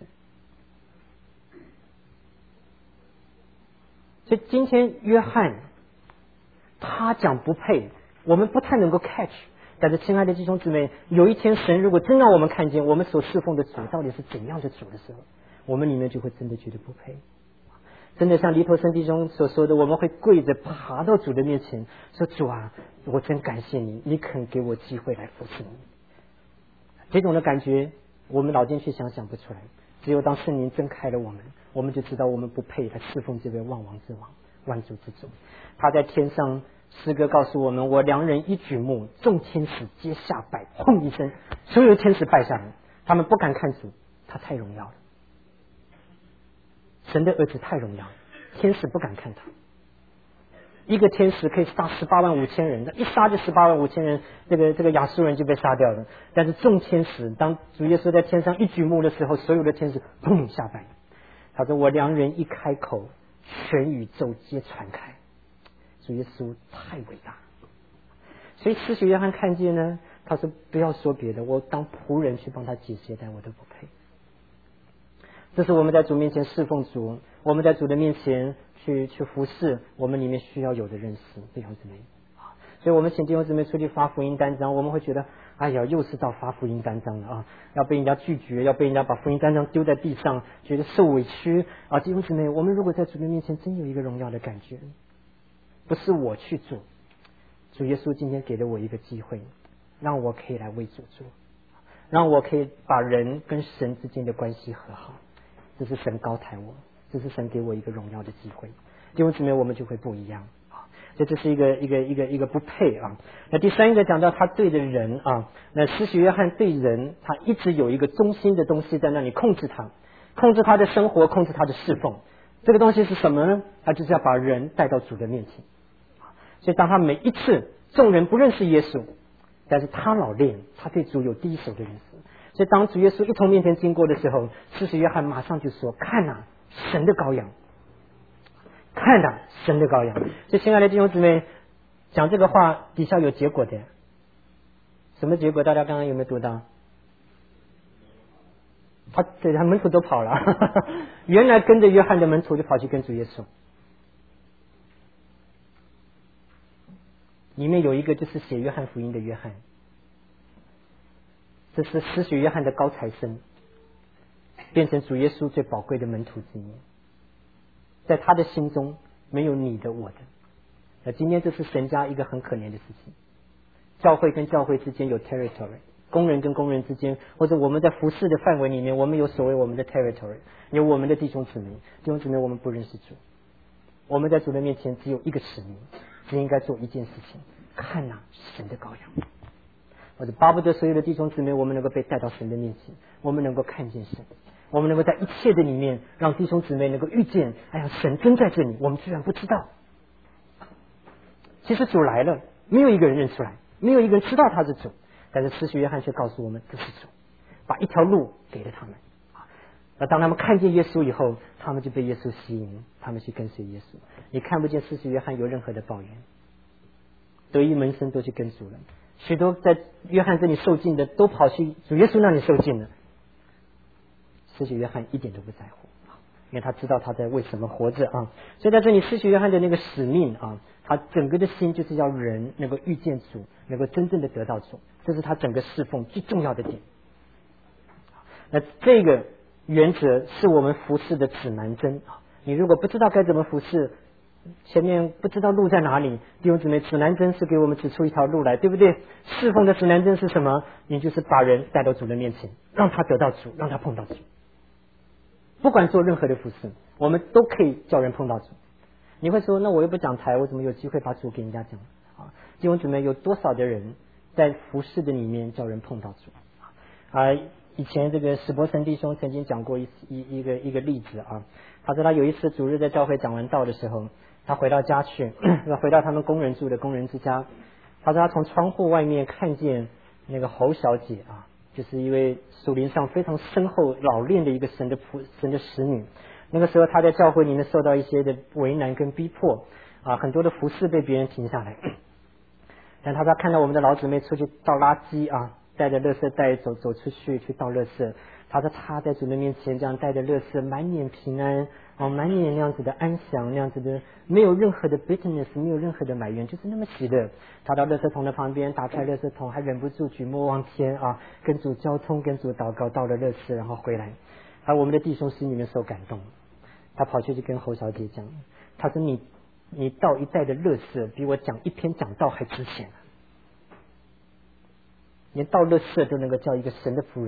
所以今天约翰他讲不配，我们不太能够 catch。但是亲爱的弟兄姊妹，有一天神如果真让我们看见我们所侍奉的主到底是怎样的主的时候，我们里面就会真的觉得不配。真的像黎头生弟兄所说的，我们会跪着爬到主的面前说，主啊，我真感谢你，你肯给我机会来服侍你。这种的感觉我们脑筋去想想不出来。只有当圣灵睁开了我们，我们就知道我们不配来侍奉这位万王之王、万主之主。他在天上，诗歌告诉我们：我良人一举目，众天使皆下拜。轰一声，所有天使拜下来，他们不敢看主，他太荣耀了。神的儿子太荣耀了，天使不敢看他。一个天使可以杀十八万五千人，一杀就十八万五千人，这个这个亚述人就被杀掉了。但是众天使，当主耶稣在天上一举目的时候，所有的天使砰下拜。他说：我良人一开口，全宇宙皆传开。主耶稣太伟大。所以施洗约翰看见呢，他说不要说别的，我当仆人去帮他解鞋带，我都不配。这是我们在主面前侍奉主，我们在主的面前去去服侍，我们里面需要有的认识，弟兄姊妹。所以我们请弟兄姊妹出去发福音单张，我们会觉得哎呀，又是到发福音单张了啊，要被人家拒绝，要被人家把福音单张丢在地上，觉得受委屈啊。弟兄姊妹，我们如果在主的面前真有一个荣耀的感觉，不是我去做，主耶稣今天给了我一个机会，让我可以来为主做，让我可以把人跟神之间的关系和好。这是神高抬我，这是神给我一个荣耀的机会。弟兄姊妹，我们就会不一样啊！这这是一个一个一个一个不配啊。那第三个讲到他对的人啊，那施洗约翰对人，他一直有一个中心的东西在那里控制他，控制他的生活，控制他的侍奉。这个东西是什么呢？他就是要把人带到主的面前。所以当他每一次众人不认识耶稣，但是他老练，他对主有第一手的认识。所以当主耶稣一从面前经过的时候，施洗约翰马上就说：看哪、啊，神的羔羊，看哪、啊，神的羔羊。所以亲爱的弟兄姊妹，讲这个话底下有结果的。什么结果？大家刚刚有没有读到？他对他门徒都跑了，原来跟着约翰的门徒就跑去跟主耶稣。里面有一个就是写约翰福音的约翰，这是施洗约翰的高材生，变成主耶稣最宝贵的门徒之一。在他的心中没有你的我的。那今天这是神家一个很可怜的事情，教会跟教会之间有 territory， 工人跟工人之间，或者我们在服侍的范围里面，我们有所谓我们的 territory， 有我们的弟兄姊妹，弟兄姊妹我们不认识主，我们在主的面前只有一个使命，只应该做一件事情，看哪、啊、神的羔羊。或者巴不得所有的弟兄姊妹，我们能够被带到神的面前，我们能够看见神，我们能够在一切的里面让弟兄姊妹能够遇见，哎呀，神真在这里，我们居然不知道。其实主来了，没有一个人认出来，没有一个人知道他是主，但是施洗约翰却告诉我们这是主，把一条路给了他们。那当他们看见耶稣以后，他们就被耶稣吸引，他们去跟随耶稣。你看不见施洗约翰有任何的抱怨，得意门生都去跟主了，许多在约翰这里受尽的都跑去主耶稣那里受尽了。施洗约翰一点都不在乎，因为他知道他在为什么活着啊。所以在这里施洗约翰的那个使命啊，他整个的心就是要人能够遇见主，能够真正的得到主，这是他整个侍奉最重要的点。那这个原则是我们服侍的指南针啊。你如果不知道该怎么服侍，前面不知道路在哪里，弟兄姊妹，指南针是给我们指出一条路来，对不对？侍奉的指南针是什么？你就是把人带到主的面前，让他得到主，让他碰到主。不管做任何的服侍，我们都可以叫人碰到主。你会说，那我又不讲台，我怎么有机会把主给人家讲啊？弟兄姊妹，有多少的人在服侍的里面叫人碰到主啊？以前这个史伯森弟兄曾经讲过一一一个一个例子啊，他说他有一次主日在教会讲完道的时候，他回到家去，回到他们工人住的工人之家，他说他从窗户外面看见那个侯小姐啊，就是一位属灵上非常深厚老练的一个神的仆神的使女。那个时候他在教会里面受到一些的为难跟逼迫啊，很多的服侍被别人停下来。但他说看到我们的老姊妹出去倒垃圾啊，带着垃圾袋走走出去去倒垃圾，他说他在主的面前这样带着垃圾，满脸平安啊，满脸那样子的安详，那样子的没有任何的 bitterness， 没有任何的埋怨，就是那么喜乐。他到垃圾桶的旁边打开垃圾桶，还忍不住举目望天啊，跟主交通，跟主祷告，倒了垃圾然后回来。而我们的弟兄心里面受感动，他跑去去跟侯小姐讲，他说你你倒一袋的垃圾比我讲一篇讲道还值钱，连倒垃圾都能够叫一个神的仆人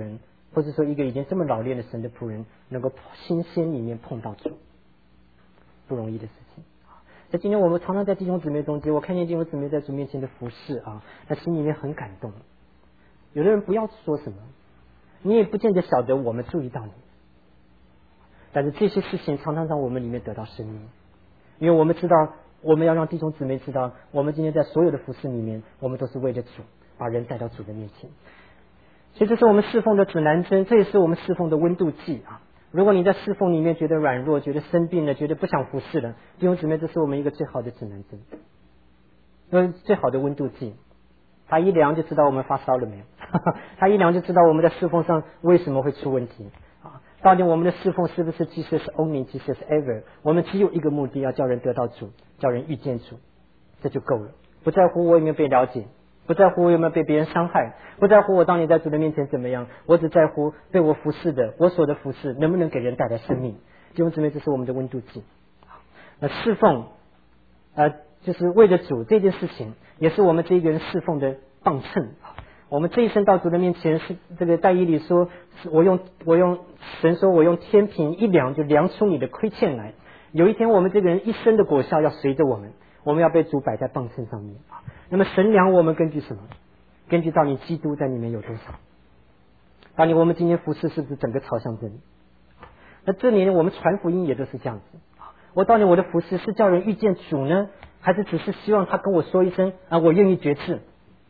或者说一个已经这么老练的神的仆人，能够新鲜里面碰到主，不容易的事情。在今天我们常常在弟兄姊妹中间，我看见弟兄姊妹在主面前的服侍啊，他心里面很感动。有的人不要说什么，你也不见得晓得我们注意到你，但是这些事情常常让我们里面得到生命，因为我们知道我们要让弟兄姊妹知道，我们今天在所有的服侍里面，我们都是为了主，把人带到主的面前。所以这是我们侍奉的指南针，这也是我们侍奉的温度计啊。如果你在侍奉里面觉得软弱，觉得生病了，觉得不想服侍了，弟兄姊妹，这是我们一个最好的指南针，呃，最好的温度计。他一量就知道我们发烧了没有，他一量就知道我们在侍奉上为什么会出问题啊。到底我们的侍奉是不是 Jesus only Jesus ever？ 我们只有一个目的，要叫人得到主，叫人遇见主，这就够了。不在乎我有没有被了解，不在乎我有没有被别人伤害，不在乎我当你在主的面前怎么样，我只在乎被我服侍的，我所的服侍能不能给人带来生命。弟兄姊妹，这是我们的温度计。那侍奉呃，就是为了主这件事情，也是我们这一个人侍奉的磅秤。我们这一生到主的面前，是这个但以理说，我用我用神说我用天平一量就量出你的亏欠来。有一天我们这个人一生的果效要随着我们，我们要被主摆在磅秤上面。那么神量我们根据什么？根据到你基督在里面有多少？到底我们今天服侍是不是整个朝向这里？那这里面我们传福音也都是这样子。我到底我的服侍是叫人遇见主呢，还是只是希望他跟我说一声啊，我愿意决志？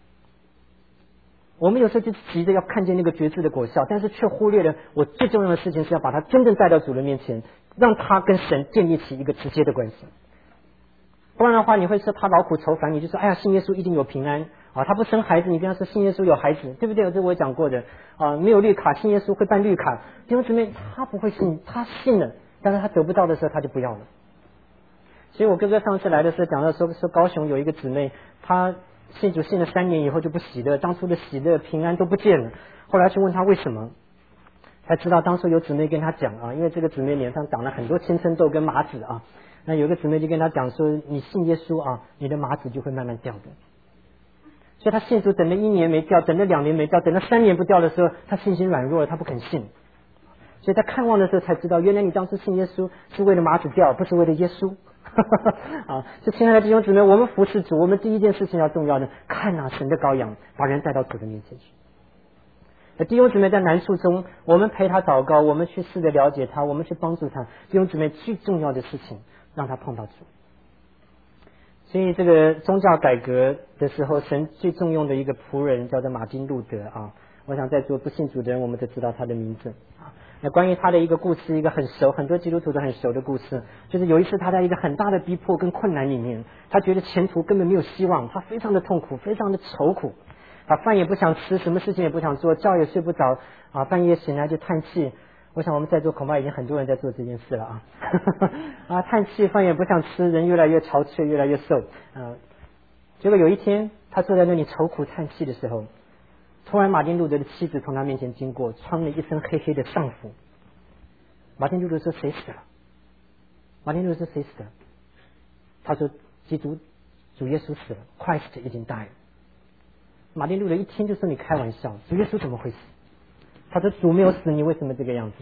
我们有时候就急着要看见那个决志的果效，但是却忽略了我最重要的事情是要把他真正带到主的面前，让他跟神建立起一个直接的关系。不然的话，你会说他劳苦愁烦，你就说哎呀，信耶稣一定有平安啊。他不生孩子，你跟他说信耶稣有孩子，对不对？这我讲过的啊。没有绿卡，信耶稣会办绿卡。弟兄姊妹，他不会信，他信了，但是他得不到的时候，他就不要了。所以我哥哥上次来的时候讲到说，说高雄有一个姊妹，她信主信了三年以后就不喜乐，当初的喜乐平安都不见了。后来去问他为什么，才知道当初有姊妹跟他讲啊，因为这个姊妹脸上长了很多青春痘跟麻子啊。那有个姊妹就跟他讲说，你信耶稣啊，你的麻子就会慢慢掉的。所以他信主等了一年没掉，等了两年没掉，等了三年不掉的时候，他信心软弱了，他不肯信。所以他看望的时候才知道，原来你当初信耶稣是为了麻子掉，不是为了耶稣。啊，就亲爱的弟兄姊妹，我们服侍主，我们第一件事情要重要的，看啊神的羔羊，把人带到主的面前去。那弟兄姊妹在难处中，我们陪他祷告，我们去试着了解他，我们去帮助他。弟兄姊妹最重要的事情，让他碰到主。所以这个宗教改革的时候，神最重用的一个仆人叫做马丁路德啊。我想在座不信主的人，我们都知道他的名字啊。那关于他的一个故事，一个很熟，很多基督徒都很熟的故事，就是有一次他在一个很大的逼迫跟困难里面，他觉得前途根本没有希望，他非常的痛苦，非常的愁苦，啊，饭也不想吃，什么事情也不想做，觉也睡不着啊，半夜醒来就叹气。我想我们在座恐怕已经很多人在做这件事了啊，啊，叹气，饭也不想吃，人越来越憔悴，越来越瘦啊。结果有一天，他坐在那里愁苦叹气的时候，突然马丁路德的妻子从他面前经过，穿了一身黑黑的上服。马丁路德说谁死了？马丁路德说谁死了？他说基督主耶稣死了， Christ 已经 died。 马丁路德一听就说你开玩笑，主耶稣怎么会死？他说主没有死，你为什么这个样子？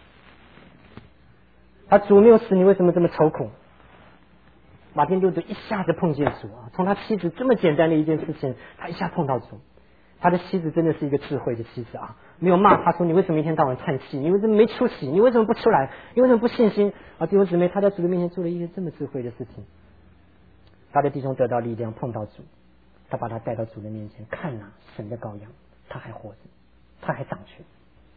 他主没有死，你为什么这么愁苦？马丁路德一下子碰见主啊，从他妻子这么简单的一件事情，他一下碰到主。他的妻子真的是一个智慧的妻子啊，没有骂他说你为什么一天到晚叹气，你为什么没出息，你为什么不出来，你为什么不信心啊？弟兄姊妹，他在主的面前做了一件这么智慧的事情，他的弟兄得到力量，碰到主，他把他带到主的面前，看啊神的羔羊，他还活着，他还长全。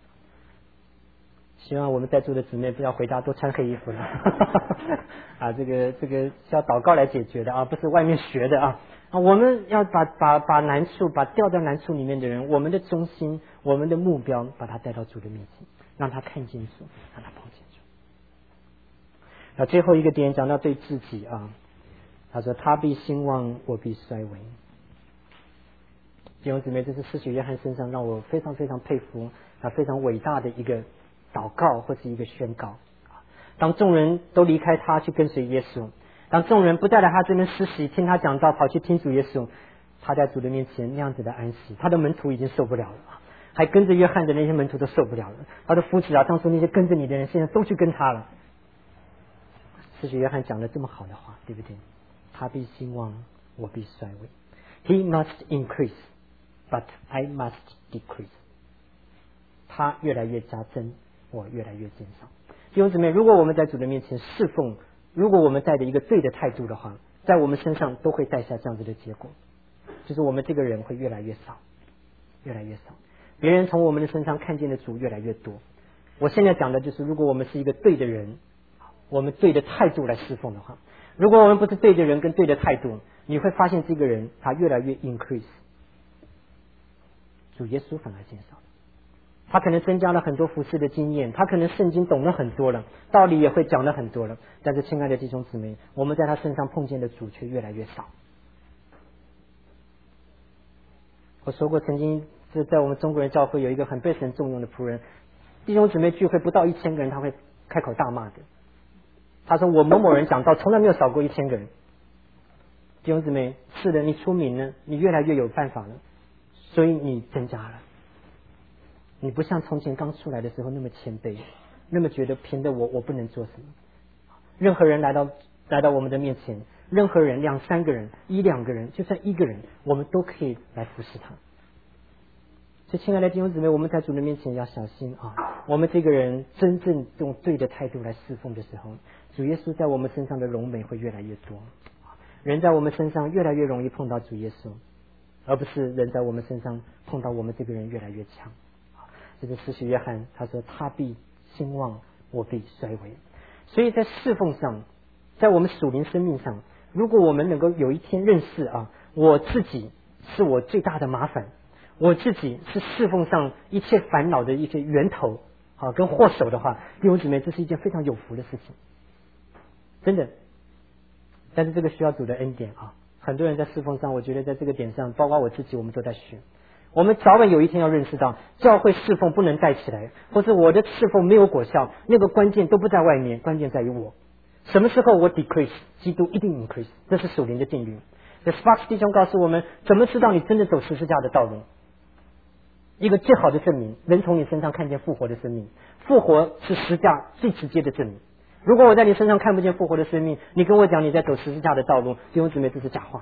希望我们在座的姊妹不要回家都穿黑衣服了啊，这个这个是要祷告来解决的啊，不是外面学的啊。啊，我们要把把把难处，把掉在难处里面的人，我们的中心，我们的目标，把他带到主的面前，让他看见主，让他碰见主。那最后一个点讲到对自己啊，他说他必兴旺，我必衰微。弟兄姊妹，这是施洗约翰身上让我非常非常佩服啊，非常伟大的一个祷告或是一个宣告。当众人都离开他去跟随耶稣，当众人不再来他这边施洗，听他讲道，跑去听主耶稣，他在主的面前那样子的安息，他的门徒已经受不了了， 还跟着约翰的那些门徒都受不了了，他说夫子啊，当初那些跟着你的人现在都去跟他了。使徒约翰讲了这么好的话，对不对？他必兴旺，我必衰微。He must increase, but I must decrease. 他越来越加增，我越来越减少。弟兄姊妹，如果我们在主的面前侍奉，如果我们带着一个对的态度的话，在我们身上都会带下这样子的结果，就是我们这个人会越来越少，越来越少。别人从我们的身上看见的主越来越多。我现在讲的就是，如果我们是一个对的人，我们对的态度来侍奉的话，如果我们不是对的人跟对的态度，你会发现这个人他越来越 increase， 主耶稣反而减少。他可能增加了很多服事的经验，他可能圣经懂了很多了，道理也会讲了很多了，但是亲爱的弟兄姊妹，我们在他身上碰见的主却越来越少。我说过，曾经是在我们中国人教会有一个很被神重用的仆人，弟兄姊妹聚会不到一千个人，他会开口大骂的。他说我某某人讲道从来没有少过一千个人。弟兄姊妹，是的，你出名了，你越来越有办法了，所以你增加了。你不像从前刚出来的时候那么谦卑，那么觉得凭着我我不能做什么。任何人来到来到我们的面前，任何人两三个人一两个人就算一个人，我们都可以来服侍他。所以亲爱的弟兄姊妹，我们在主的面前要小心啊！我们这个人真正用对的态度来侍奉的时候，主耶稣在我们身上的荣美会越来越多，人在我们身上越来越容易碰到主耶稣，而不是人在我们身上碰到我们这个人越来越强。这个使徒约翰他说他必兴旺，我必衰微。所以在侍奉上，在我们属灵生命上，如果我们能够有一天认识啊，我自己是我最大的麻烦，我自己是侍奉上一切烦恼的一些源头啊跟祸首的话，弟兄姊妹，这是一件非常有福的事情，真的。但是这个需要主的恩典啊！很多人在侍奉上，我觉得在这个点上，包括我自己，我们都在学。我们早晚有一天要认识到，教会侍奉不能带起来，或是我的侍奉没有果效，那个关键都不在外面，关键在于我。什么时候我 decrease， 基督一定 increase， 这是属灵的定律。这 Sparks 弟兄告诉我们，怎么知道你真的走十字架的道路？一个最好的证明，能从你身上看见复活的生命。复活是十字架最直接的证明。如果我在你身上看不见复活的生命，你跟我讲你在走十字架的道路，弟兄姊妹，这是假话。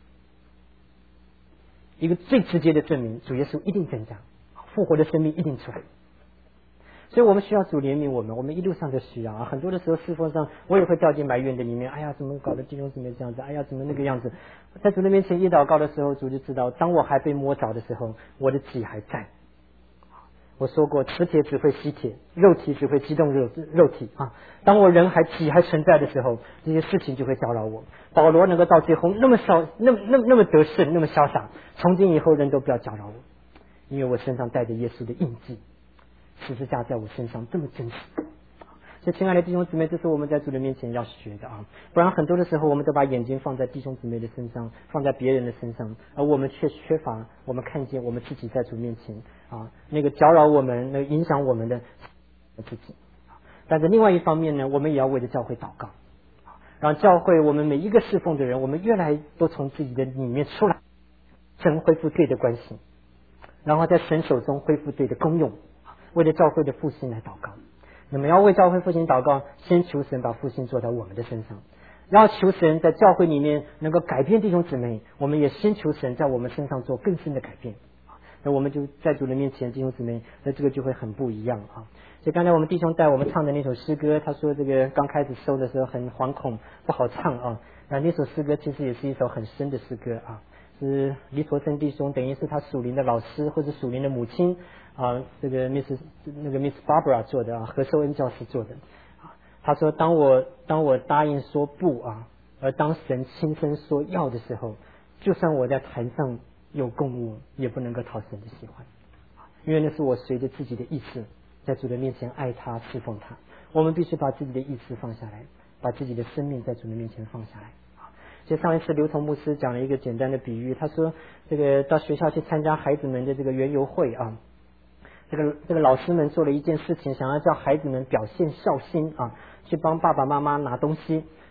一个最直接的证明，主耶稣一定增加，复活的生命一定出来。所以我们需要主怜悯我们，我们一路上都需要啊。很多的时候侍奉上，我也会掉进埋怨的里面。哎呀，怎么搞的弟兄姊妹这样子？哎呀，怎么那个样子？在主的面前一祷告的时候，主就知道，当我还被摸着的时候，我的己还在。我说过，磁铁只会吸铁，肉体只会激动肉肉体啊。当我人还己还存在的时候，这些事情就会搅扰我。保罗能够到最后那么潇那么那么那么得胜，那么潇洒，从今以后人都不要搅扰我，因为我身上带着耶稣的印记，十字架在我身上这么真实。所以亲爱的弟兄姊妹，这是我们在主的面前要学的啊！不然很多的时候，我们都把眼睛放在弟兄姊妹的身上，放在别人的身上，而我们却缺乏我们看见我们自己在主面前啊，那个搅扰我们、那个影响我们的自己。但是另外一方面呢，我们也要为着教会祷告，让教会我们每一个侍奉的人，我们越来都从自己的里面出来，神恢复对的关系，然后在神手中恢复对的功用，为了教会的复兴来祷告。那么要为教会复兴祷告，先求神把复兴做到我们的身上，要求神在教会里面能够改变弟兄姊妹，我们也先求神在我们身上做更深的改变。那我们就在主的面前，弟兄姊妹，那这个就会很不一样啊。所以刚才我们弟兄带我们唱的那首诗歌，他说这个刚开始收的时候很惶恐，不好唱啊。那那首诗歌其实也是一首很深的诗歌啊，是黎陀生弟兄等于是他属灵的老师或者属灵的母亲啊，这个 Miss 那个 Miss Barbara 做的啊，何寿恩教师做的啊。他说当我当我答应说不啊，而当神亲身说要的时候，就算我在坛上有供物，也不能够讨神的喜欢，因为那是我随着自己的意志在主的面前爱他侍奉他。我们必须把自己的意志放下来，把自己的生命在主的面前放下来。就上一次刘同牧师讲了一个简单的比喻，他说这个到学校去参加孩子们的这个园游会啊，这个这个老师们做了一件事情，想要叫孩子们表现孝心啊，去帮爸爸妈妈拿东西，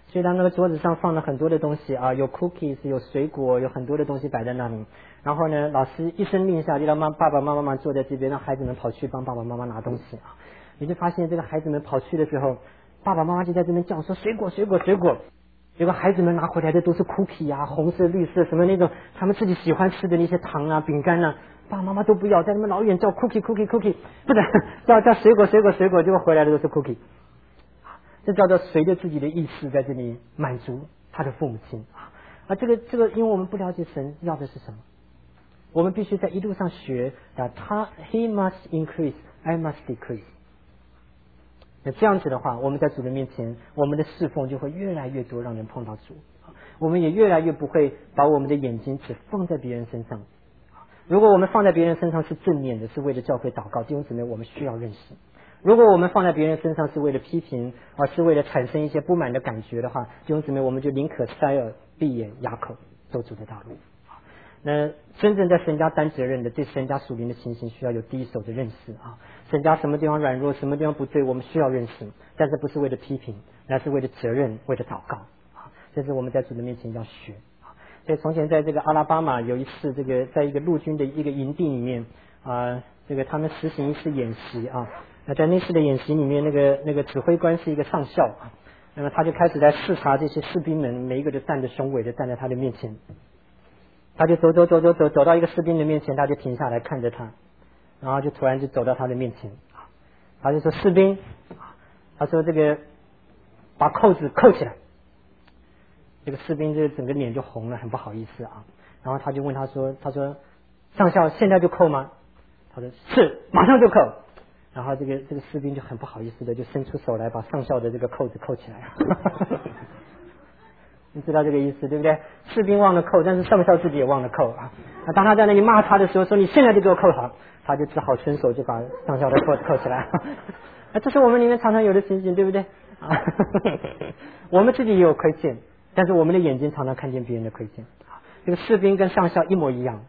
所以当那个桌子上放了很多的东西啊，有 cookies， 有水果，有很多的东西摆在那里。然后呢，老师一声令下，就让妈爸爸妈妈坐在这边，让孩子们跑去帮爸爸妈妈拿东西啊。你就发现这个孩子们跑去的时候，爸爸妈妈就在这边叫说水果水果水果。结果孩子们拿回来的都是 cookie 啊，红色绿色什么那种他们自己喜欢吃的那些糖啊饼干啊，爸爸妈妈都不要，在那边老远叫 cookie cookie cookie， 不是叫叫水果水果水果，结果回来的都是 cookie。这叫做随着自己的意识在这里满足他的父母亲啊。啊，这个这个，因为我们不了解神要的是什么，我们必须在一路上学啊，他 he must increase, I must decrease。那这样子的话，我们在主的面前，我们的侍奉就会越来越多，让人碰到主。我们也越来越不会把我们的眼睛只放在别人身上。如果我们放在别人身上是正面的，是为了教会祷告，弟兄姊妹，我们需要认识。如果我们放在别人身上是为了批评，而是为了产生一些不满的感觉的话，弟兄姊妹，我们就宁可塞耳闭眼哑口，走主的道路。那真正在神家担责任的，对神家属灵的情形需要有第一手的认识啊。神家什么地方软弱，什么地方不对，我们需要认识，但是不是为了批评，那是为了责任，为了祷告啊。这是我们在主的面前要学啊。所以从前在这个阿拉巴马有一次，这个在一个陆军的一个营地里面啊，这个他们实行一次演习啊。那在那次的演习里面，那个那个指挥官是一个上校啊，那么他就开始在视察这些士兵们，每一个都站着雄伟的站在他的面前。他就走走走走走走到一个士兵的面前，他就停下来看着他，然后就突然就走到他的面前，他就说：“士兵，他说这个把扣子扣起来。”这个士兵就整个脸就红了，很不好意思啊。然后他就问他说：“他说上校现在就扣吗？”他说：“是，马上就扣。”然后这个这个士兵就很不好意思的就伸出手来把上校的这个扣子扣起来。你知道这个意思对不对？士兵忘了扣，但是上校自己也忘了扣啊。那当他在那里骂他的时候，说你现在就给我扣好，他就只好伸手就把上校的扣子扣起来。啊，这是我们里面常常有的情形，对不对？啊，我们自己也有亏欠，但是我们的眼睛常常看见别人的亏欠。这个士兵跟上校一模一样，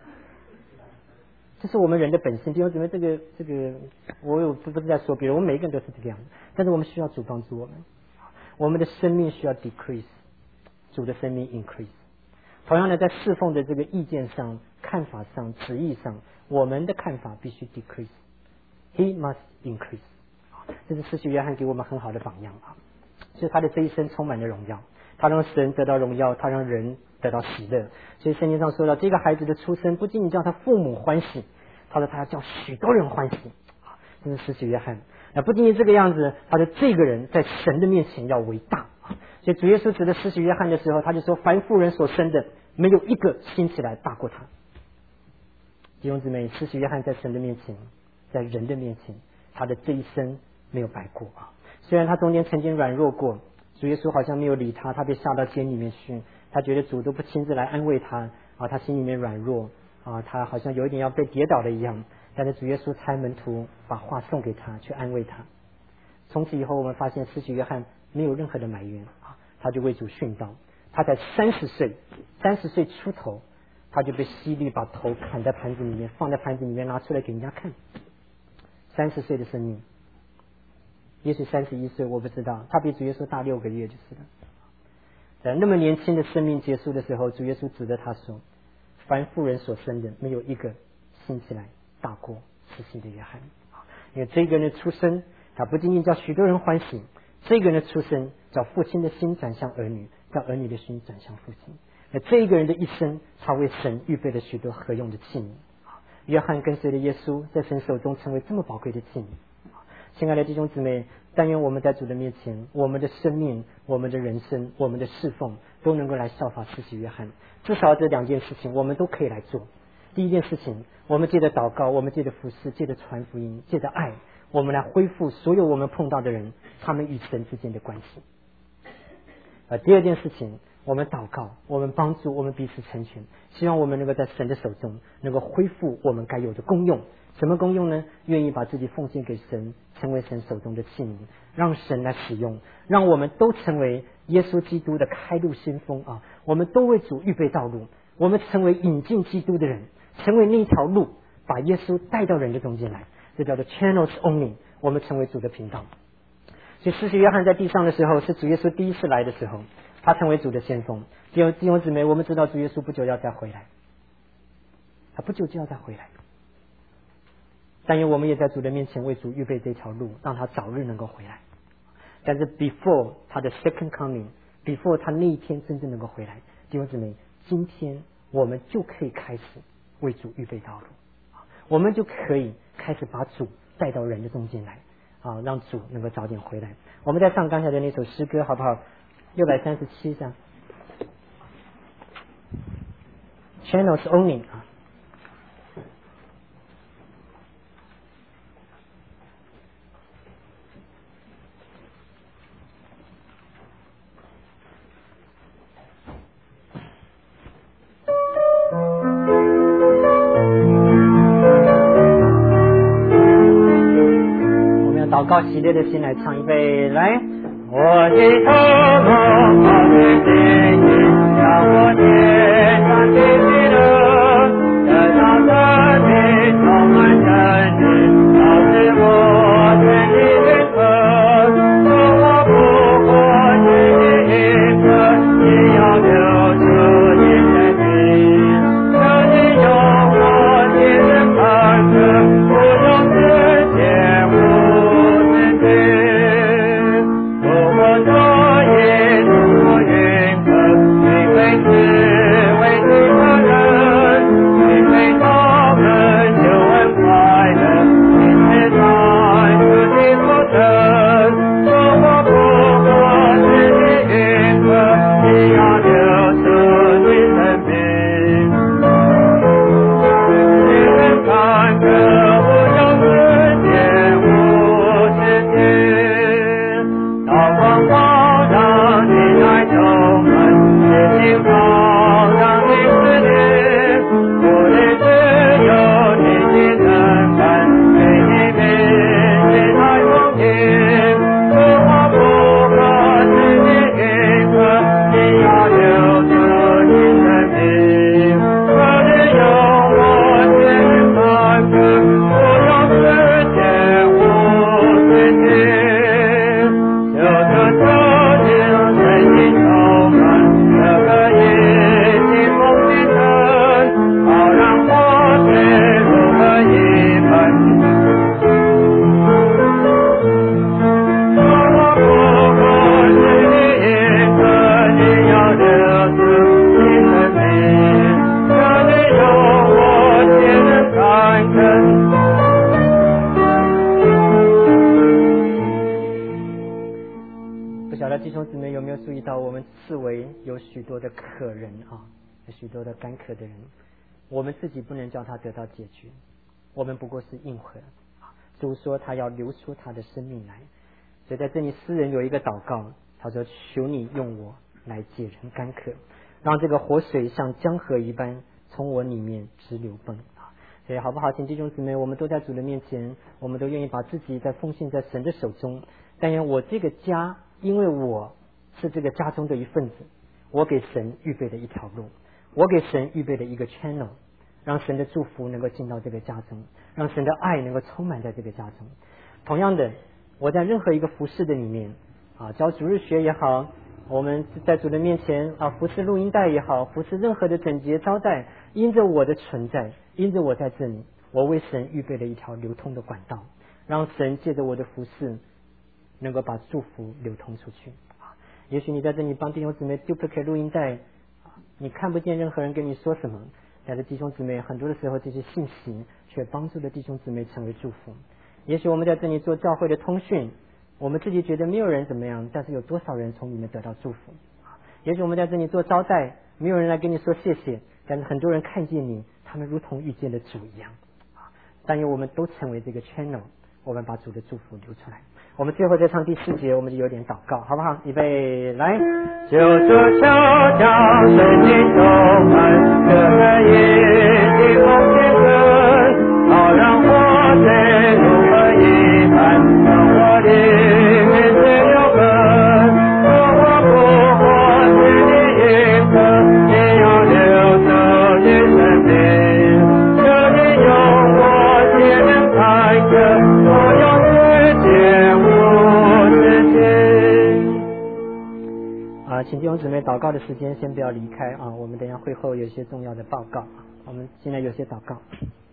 这是我们人的本性。弟兄姊妹，这个这个，我有不不是在说别人，我们每一个人都是这个样子，但是我们需要主帮助我们，我们的生命需要 decrease。主的生命 increase。 同样的，在侍奉的这个意见上、看法上、旨意上，我们的看法必须 decrease， he must increase。 这是施洗约翰给我们很好的榜样啊。所以他的这一生充满了荣耀，他让神得到荣耀，他让人得到喜乐。所以圣经上说到，这个孩子的出生不仅仅叫他父母欢喜，他说他要叫许多人欢喜。这是施洗约翰。那不仅仅这个样子，他说这个人在神的面前要伟大。所以主耶稣指的施洗约翰的时候，他就说：“凡妇人所生的，没有一个兴起来大过他。”弟兄姊妹，施洗约翰在神的面前，在人的面前，他的这一生没有白过啊。虽然他中间曾经软弱过，主耶稣好像没有理他，他被下到监里面去，他觉得主都不亲自来安慰他啊，他心里面软弱啊，他好像有一点要被跌倒了一样。但是主耶稣差门徒把话送给他，去安慰他。从此以后，我们发现施洗约翰没有任何的埋怨啊，他就为主殉道。他才三十岁，三十岁出头，他就被希律把头砍在盘子里面，放在盘子里面拿出来给人家看。三十岁的生命，也许三十一岁，我不知道，他比主耶稣大六个月就是了。在那么年轻的生命结束的时候，主耶稣指着他说：“凡妇人所生的，没有一个兴起来大过施洗的约翰。”因为这个人的出生，他不仅仅叫许多人欢喜，这个人的出生叫父亲的心转向儿女，叫儿女的心转向父亲。那这一个人的一生，他为神预备了许多合用的器皿。约翰跟随着耶稣，在神手中成为这么宝贵的器皿。亲爱的弟兄姊妹，但愿我们在主的面前，我们的生命、我们的人生、我们的侍奉，都能够来效法施洗约翰。至少这两件事情，我们都可以来做。第一件事情，我们借着祷告，我们借着服侍，借着传福音，借着爱，我们来恢复所有我们碰到的人，他们与神之间的关系。呃，第二件事情，我们祷告，我们帮助，我们彼此成全，希望我们能够在神的手中，能够恢复我们该有的功用。什么功用呢？愿意把自己奉献给神，成为神手中的器皿，让神来使用，让我们都成为耶稣基督的开路先锋啊！我们都为主预备道路，我们成为引进基督的人，成为那一条路，把耶稣带到人的中间来，这叫做 channels only。我们成为主的频道。 所以施洗约翰在地上的时候，是主耶稣第一次来的时候，他成为主的先锋。弟兄弟兄姊妹，我们知道主耶稣不久要再回来，他不久就要再回来。但愿我们也在主的面前为主预备这条路，让他早日能够回来。但是 before 他的 second coming，before 他那一天真正能够回来，弟兄姊妹，今天我们就可以开始为主预备道路，我们就可以开始把主带到人的中间来啊，让主能够早点回来。我们再唱刚才的那首诗歌好不好？六百三十七章 Channels Only 啊。祷告喜烈的心来唱一杯，来，我的头颅好的心意，让我天上的喜乐，得到生命充满真理，导致我全力认可，说我不过是一个，也要留住你生命，这里有我亲人看着，不用时间无可人啊，有许多的干渴的人，我们自己不能叫他得到解决，我们不过是应和。主说他要流出他的生命来，所以在这里诗人有一个祷告，他说：求你用我来解人干渴，让这个活水像江河一般从我里面直流奔。所以好不好，请弟兄姊妹，我们都在主的面前，我们都愿意把自己在奉献在神的手中。但愿我这个家，因为我是这个家中的一份子，我给神预备的一条路，我给神预备的一个 channel， 让神的祝福能够进到这个家中，让神的爱能够充满在这个家中。同样的，我在任何一个服事的里面啊，教主日学也好，我们在主的面前啊，服事录音带也好，服事任何的整洁招待，因着我的存在，因着我在这里，我为神预备了一条流通的管道，让神借着我的服事能够把祝福流通出去。也许你在这里帮弟兄姊妹 duplicate 录音带，你看不见任何人跟你说什么，但是弟兄姊妹很多的时候这些信息却帮助了弟兄姊妹成为祝福。也许我们在这里做教会的通讯，我们自己觉得没有人怎么样，但是有多少人从里面得到祝福。也许我们在这里做招待，没有人来跟你说谢谢，但是很多人看见你，他们如同遇见了主一样。但愿我们都成为这个 channel， 我们把主的祝福流出来。我们最后再唱第四节，我们就有点祷告，好不好？预备，来！救主求将生命充满，这个夜的光天神，好让我水如何一般，让我的面前有根，若我不过是你一颗，也要留着你生命。这里有我皆能看见，所有世界无世界。 请弟兄姊妹祷告的时间先不要离开啊，我们等一下会后有一些重要的报告，我们现在有些祷告。